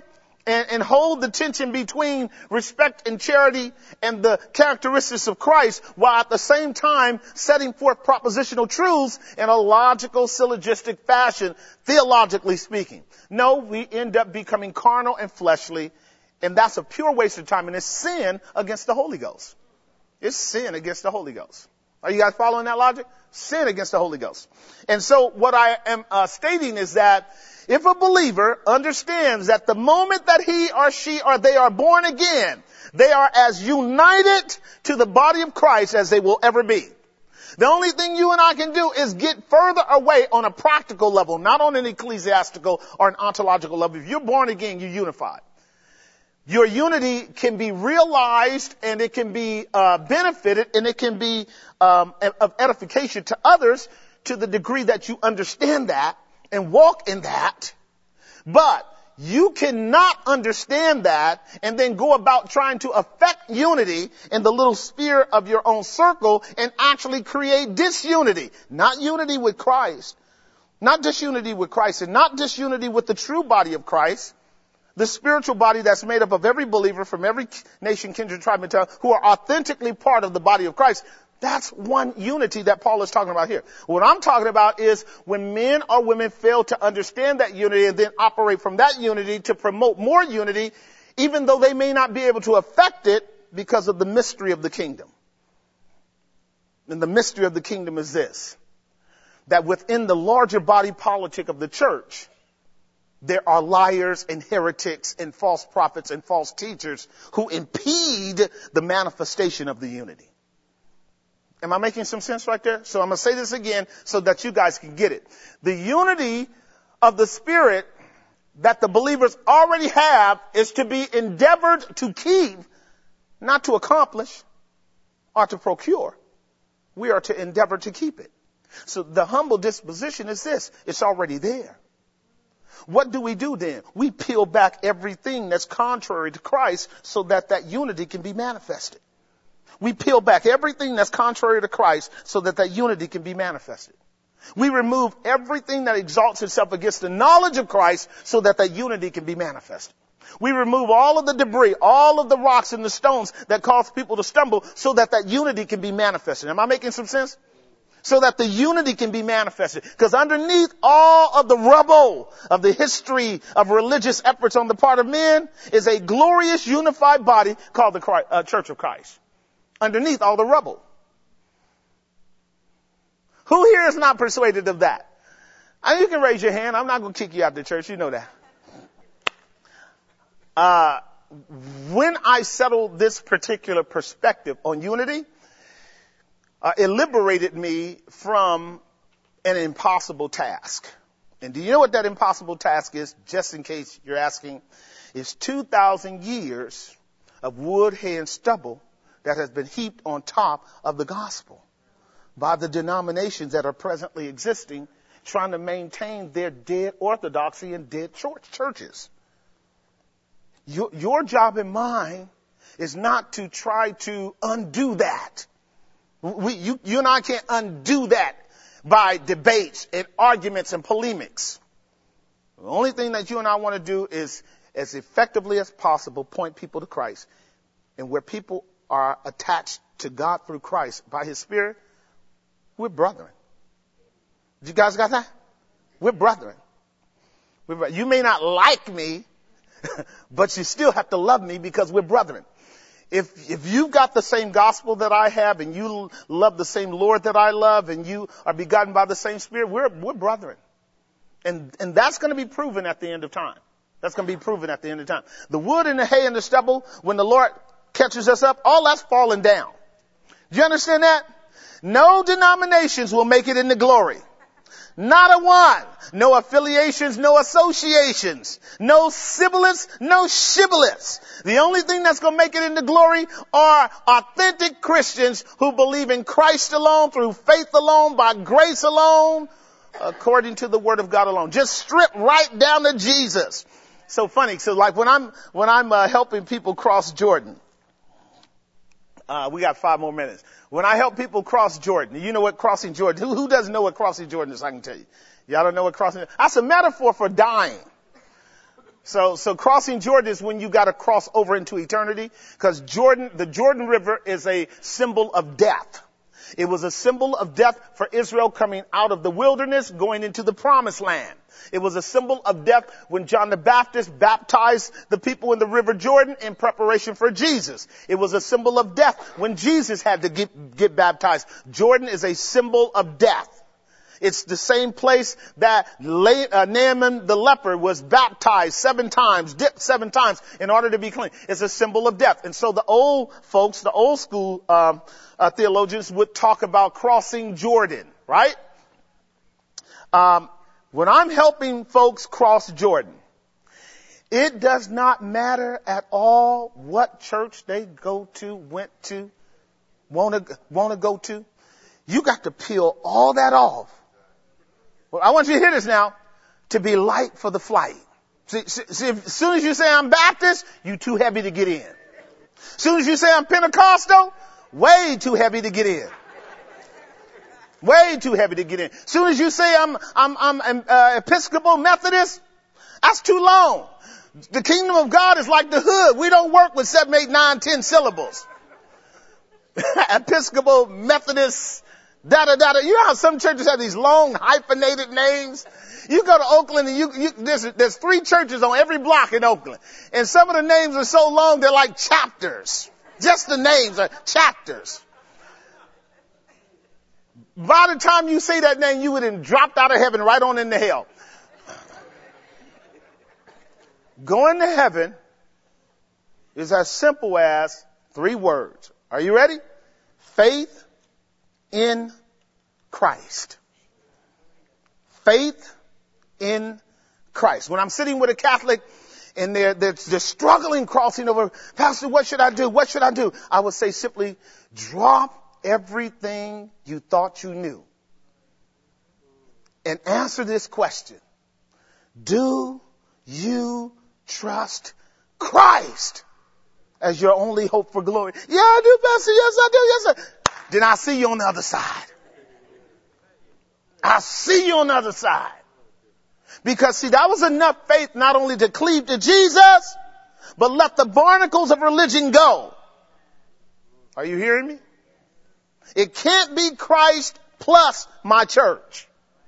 and hold the tension between respect and charity and the characteristics of Christ, while at the same time setting forth propositional truths in a logical, syllogistic fashion, theologically speaking. No, we end up becoming carnal and fleshly, and that's a pure waste of time, and it's sin against the Holy Ghost. It's sin against the Holy Ghost. Are you guys following that logic? Sin against the Holy Ghost. And so what I am stating is that if a believer understands that the moment that he or she or they are born again, they are as united to the body of Christ as they will ever be. The only thing you and I can do is get further away on a practical level, not on an ecclesiastical or an ontological level. If you're born again, you're unified. Your unity can be realized, and it can be benefited, and it can be of edification to others to the degree that you understand that and walk in that. But you cannot understand that and then go about trying to affect unity in the little sphere of your own circle and actually create disunity. Not unity with Christ, not disunity with Christ, and not disunity with the true body of Christ, the spiritual body that's made up of every believer from every nation, kindred, tribe, and tongue who are authentically part of the body of Christ. That's one unity that Paul is talking about here. What I'm talking about is when men or women fail to understand that unity and then operate from that unity to promote more unity, even though they may not be able to affect it because of the mystery of the kingdom. And the mystery of the kingdom is this, that within the larger body politic of the church, there are liars and heretics and false prophets and false teachers who impede the manifestation of the unity. Am I making some sense right there? So I'm going to say this again so that you guys can get it. The unity of the Spirit that the believers already have is to be endeavored to keep, not to accomplish or to procure. We are to endeavor to keep it. So the humble disposition is this. It's already there. What do we do then? We peel back everything that's contrary to Christ so that that unity can be manifested. We peel back everything that's contrary to Christ so that that unity can be manifested. We remove everything that exalts itself against the knowledge of Christ so that that unity can be manifested. We remove all of the debris, all of the rocks and the stones that cause people to stumble so that that unity can be manifested. Am I making some sense? So that the unity can be manifested. Because underneath all of the rubble of the history of religious efforts on the part of men is a glorious unified body called the Church of Christ. Underneath all the rubble. Who here is not persuaded of that? You can raise your hand. I'm not going to kick you out of the church. You know that. When I settled this particular perspective on unity, it liberated me from an impossible task. And do you know what that impossible task is? Just in case you're asking, it's 2,000 years of wood, hay, and stubble that has been heaped on top of the gospel by the denominations that are presently existing, trying to maintain their dead orthodoxy and dead churches. Your job and mine is not to try to undo that. You and I can't undo that by debates and arguments and polemics. The only thing that you and I want to do is, as effectively as possible, point people to Christ. And where people are attached to God through Christ by His Spirit, we're brethren. You guys got that? We're brethren. You may not like me, but you still have to love me because we're brethren. If you've got the same gospel that I have and you love the same Lord that I love and you are begotten by the same Spirit, we're brethren. And that's going to be proven at the end of time. That's going to be proven at the end of time. The wood and the hay and the stubble, when the Lord catches us up, all that's falling down. Do you understand that? No denominations will make it into glory. Not a one. No affiliations, no associations. No sibilants, no shibboleths. The only thing that's going to make it into glory are authentic Christians who believe in Christ alone, through faith alone, by grace alone, according to the Word of God alone. Just strip right down to Jesus. So funny. So like when I'm helping people cross Jordan, we got 5 more minutes. When I help people cross Jordan, you know what crossing Jordan, who doesn't know what crossing Jordan is? I can tell you. Y'all don't know what crossing is? That's a metaphor for dying. So crossing Jordan is when you got to cross over into eternity, because the Jordan River is a symbol of death. It was a symbol of death for Israel coming out of the wilderness, going into the promised land. It was a symbol of death when John the Baptist baptized the people in the River Jordan in preparation for Jesus. It was a symbol of death when Jesus had to get baptized. Jordan is a symbol of death. It's the same place that Naaman the leper was baptized 7 times, dipped 7 times in order to be clean. It's a symbol of death. And so the old folks, the old school theologians would talk about crossing Jordan, right? When I'm helping folks cross Jordan, it does not matter at all what church they go to, went to, want to go to. You got to peel all that off. Well, I want you to hear this now, to be light for the flight. See, as soon as you say I'm Baptist, you too heavy to get in. As soon as you say I'm Pentecostal, way too heavy to get in. Way too heavy to get in. As soon as you say I'm Episcopal Methodist, that's too long. The kingdom of God is like the hood. We don't work with 7, 8, 9, 10 syllables. Episcopal Methodist, da-da-da-da. You know how some churches have these long hyphenated names? You go to Oakland and there's 3 churches on every block in Oakland. And some of the names are so long, they're like chapters. Just the names are chapters. By the time you say that name, you would have dropped out of heaven right on into hell. Going to heaven is as simple as 3 words. Are you ready? Faith in Christ. Faith in Christ. When I'm sitting with a Catholic and they're struggling crossing over, Pastor, what should I do? What should I do? I would say simply, drop everything you thought you knew and answer this question. Do you trust Christ as your only hope for glory? Yeah, I do, Pastor. Yes, I do. Yes, sir. Then I'll see you on the other side. I'll see you on the other side. Because see, that was enough faith not only to cleave to Jesus, but let the barnacles of religion go. Are you hearing me? It can't be Christ plus my church.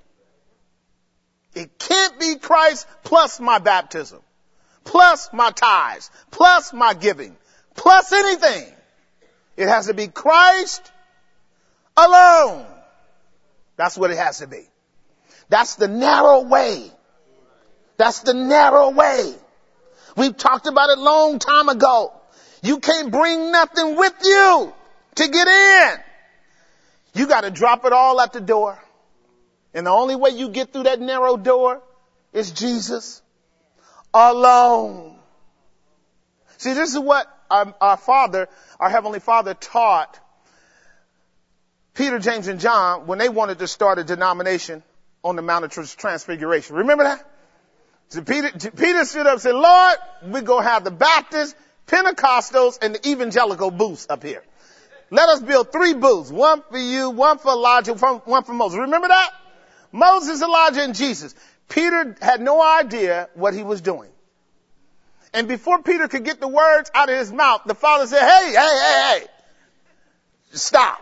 It can't be Christ plus my baptism, plus my tithes, plus my giving, plus anything. It has to be Christ alone. That's what it has to be. That's the narrow way. That's the narrow way. We've talked about it a long time ago. You can't bring nothing with you to get in. You got to drop it all at the door. And the only way you get through that narrow door is Jesus alone. See, this is what our Heavenly Father taught Peter, James, and John when they wanted to start a denomination on the Mount of Transfiguration. Remember that? So Peter stood up and said, Lord, we're going to have the Baptists, Pentecostals, and the evangelical booths up here. Let us build 3 booths. One for you, one for Elijah, one for Moses. Remember that? Moses, Elijah, and Jesus. Peter had no idea what he was doing. And before Peter could get the words out of his mouth, the Father said, hey, stop.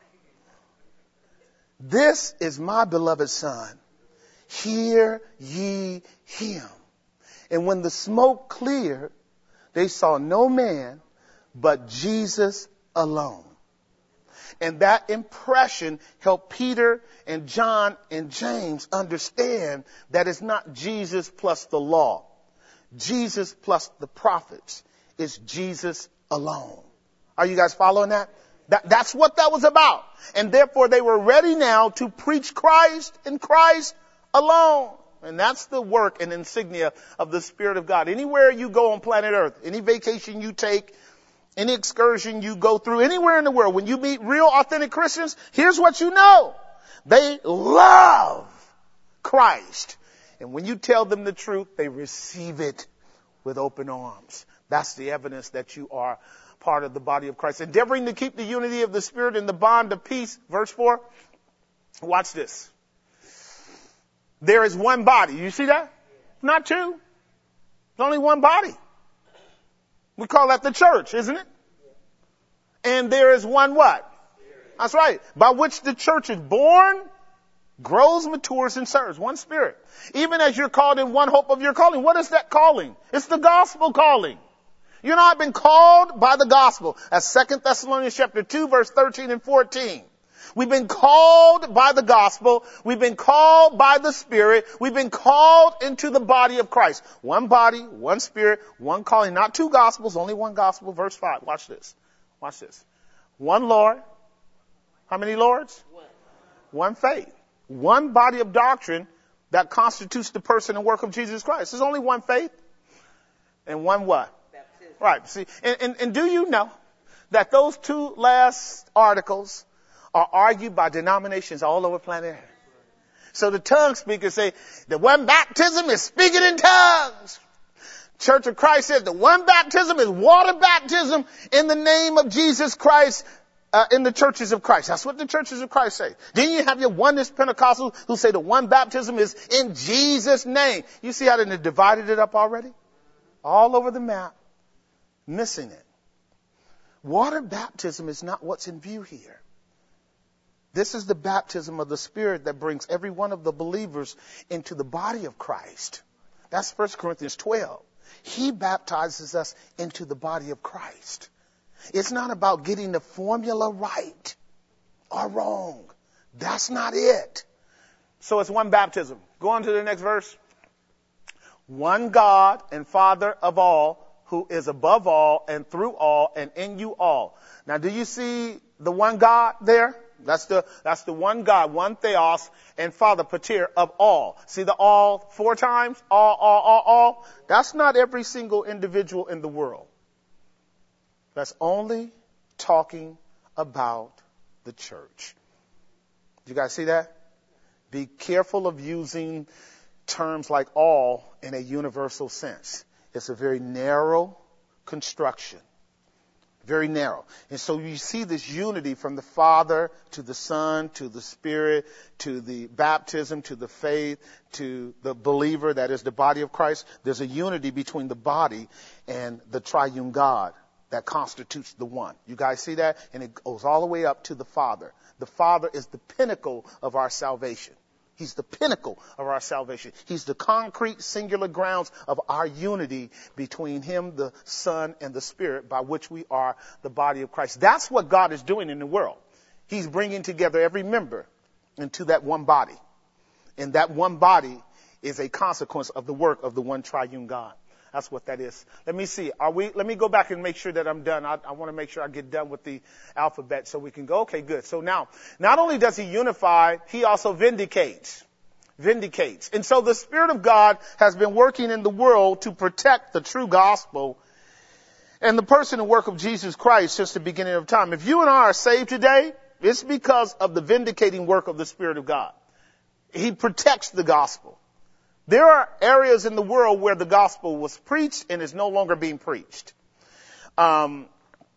This is my beloved Son. Hear ye him. And when the smoke cleared, they saw no man but Jesus alone. And that impression helped Peter and John and James understand that it's not Jesus plus the law. Jesus plus the prophets. It's Jesus alone. Are you guys following that? That's what that was about. And therefore they were ready now to preach Christ and Christ alone. And that's the work and insignia of the Spirit of God. Anywhere you go on planet Earth, any vacation you take, any excursion you go through, anywhere in the world, when you meet real authentic Christians, here's what you know. They love Christ. And when you tell them the truth, they receive it with open arms. That's the evidence that you are part of the body of Christ. Endeavoring to keep the unity of the Spirit in the bond of peace. Verse 4. Watch this. There is one body. You see that? Not 2. There's only one body. We call that the church, isn't it? And there is one what? That's right. By which the church is born, grows, matures, and serves. One Spirit. Even as you're called in one hope of your calling. What is that calling? It's the gospel calling. You and I have been called by the gospel. That's 2 Thessalonians chapter 2, verse 13 and 14. We've been called by the gospel. We've been called by the Spirit. We've been called into the body of Christ. One body, one Spirit, one calling. Not two gospels, only one gospel. Verse 5. Watch this. Watch this. One Lord. How many Lords? One faith. One body of doctrine that constitutes the person and work of Jesus Christ. There's only one faith and one what? Baptism. Right. See, and do you know that those two last articles are argued by denominations all over planet Earth? So the tongue speakers say the one baptism is speaking in tongues. Church of Christ says the one baptism is water baptism in the name of Jesus Christ. In the churches of Christ. That's what the churches of Christ say. Then you have your oneness Pentecostals who say the one baptism is in Jesus' name. You see how they divided it up already? All over the map. Missing it. Water baptism is not what's in view here. This is the baptism of the Spirit that brings every one of the believers into the body of Christ. That's 1 Corinthians 12. He baptizes us into the body of Christ. It's not about getting the formula right or wrong. That's not it. So it's one baptism. Go on to the next verse. One God and Father of all, who is above all and through all and in you all. Now, do you see the one God there? That's the one God, one Theos and Father Pater of all. See the all 4 times? All. That's not every single individual in the world. That's only talking about the church. You guys see that? Be careful of using terms like all in a universal sense. It's a very narrow construction. Very narrow. And so you see this unity from the Father to the Son to the Spirit to the baptism to the faith to the believer, that is the body of Christ. There's a unity between the body and the triune God that constitutes the one. You guys see that? And it goes all the way up to the Father. The Father is the pinnacle of our salvation. He's the pinnacle of our salvation. He's the concrete, singular grounds of our unity between Him, the Son, and the Spirit, by which we are the body of Christ. That's what God is doing in the world. He's bringing together every member into that one body. And that one body is a consequence of the work of the one triune God. That's what that is. Let me see. Let me go back and make sure that I'm done. I want to make sure I get done with the alphabet so we can go. Okay, good. So now, not only does He unify, He also vindicates. And so the Spirit of God has been working in the world to protect the true gospel and the person and work of Jesus Christ since the beginning of time. If you and I are saved today, it's because of the vindicating work of the Spirit of God. He protects the gospel. There are areas in the world where the gospel was preached and is no longer being preached. And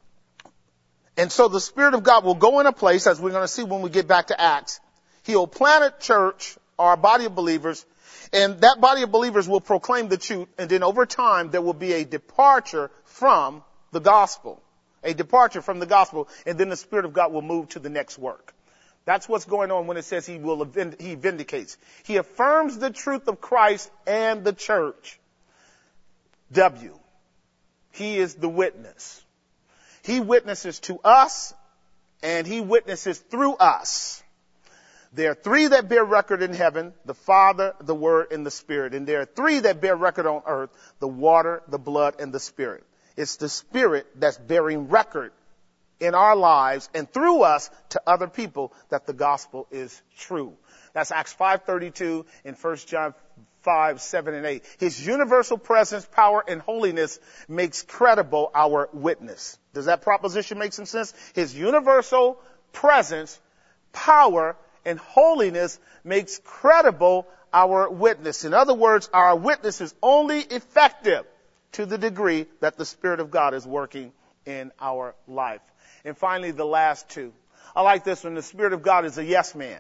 so the Spirit of God will go in a place, as we're going to see when we get back to Acts. He'll plant a church or a body of believers, and that body of believers will proclaim the truth. And then over time, there will be a departure from the gospel. A departure from the gospel. And then the Spirit of God will move to the next work. That's what's going on when it says he vindicates. He affirms the truth of Christ and the church. W. He is the witness. He witnesses to us and he witnesses through us. There are 3 that bear record in heaven, the Father, the Word, and the Spirit. And there are 3 that bear record on earth, the water, the blood, and the Spirit. It's the Spirit that's bearing record in our lives and through us to other people that the gospel is true. That's Acts 5:32 and 1 John 5:7 and 8. His universal presence, power, and holiness makes credible our witness. Does that proposition make some sense? His universal presence, power, and holiness makes credible our witness. In other words, our witness is only effective to the degree that the Spirit of God is working in our life. And finally, the last 2. I like this one. The Spirit of God is a yes man.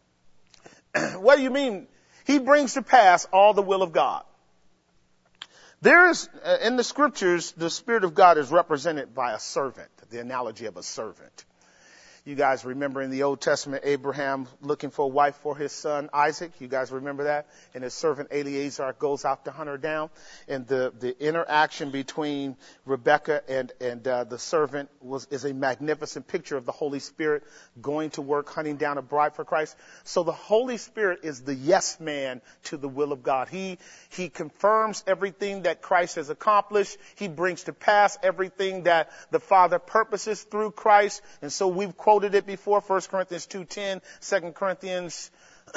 What do you mean? He brings to pass all the will of God. There is, in the scriptures, the Spirit of God is represented by a servant, the analogy of a servant. You guys remember in the Old Testament, Abraham looking for a wife for his son Isaac. You guys remember that? And his servant Eliezer goes out to hunt her down. And the interaction between Rebekah and the servant is a magnificent picture of the Holy Spirit going to work, hunting down a bride for Christ. So the Holy Spirit is the yes man to the will of God. He confirms everything that Christ has accomplished. He brings to pass everything that the Father purposes through Christ. And so we've quoted it before, 1 Corinthians 2:10, 2 Corinthians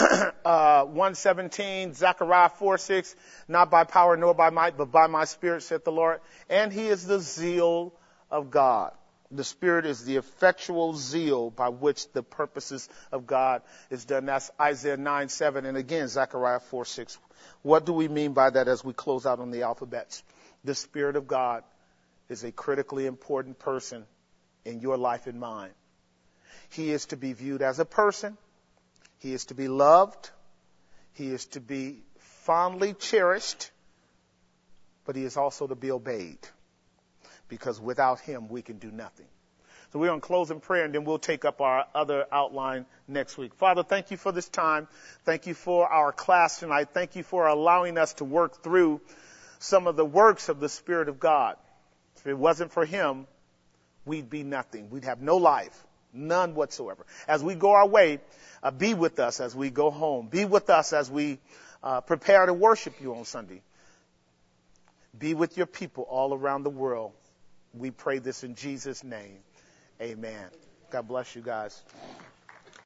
1:17, Zechariah 4:6, not by power nor by might, but by my Spirit, saith the Lord. And he is the zeal of God. The Spirit is the effectual zeal by which the purposes of God is done. That's Isaiah 9:7, and again, Zechariah 4:6. What do we mean by that as we close out on the alphabets? The Spirit of God is a critically important person in your life and mine. He is to be viewed as a person. He is to be loved. He is to be fondly cherished. But he is also to be obeyed. Because without him, we can do nothing. So we're going to close in prayer, and then we'll take up our other outline next week. Father, thank you for this time. Thank you for our class tonight. Thank you for allowing us to work through some of the works of the Spirit of God. If it wasn't for him, we'd be nothing. We'd have no life. None whatsoever. As we go our way, be with us as we go home. Be with us as we prepare to worship you on Sunday. Be with your people all around the world. We pray this in Jesus' name. Amen. God bless you guys.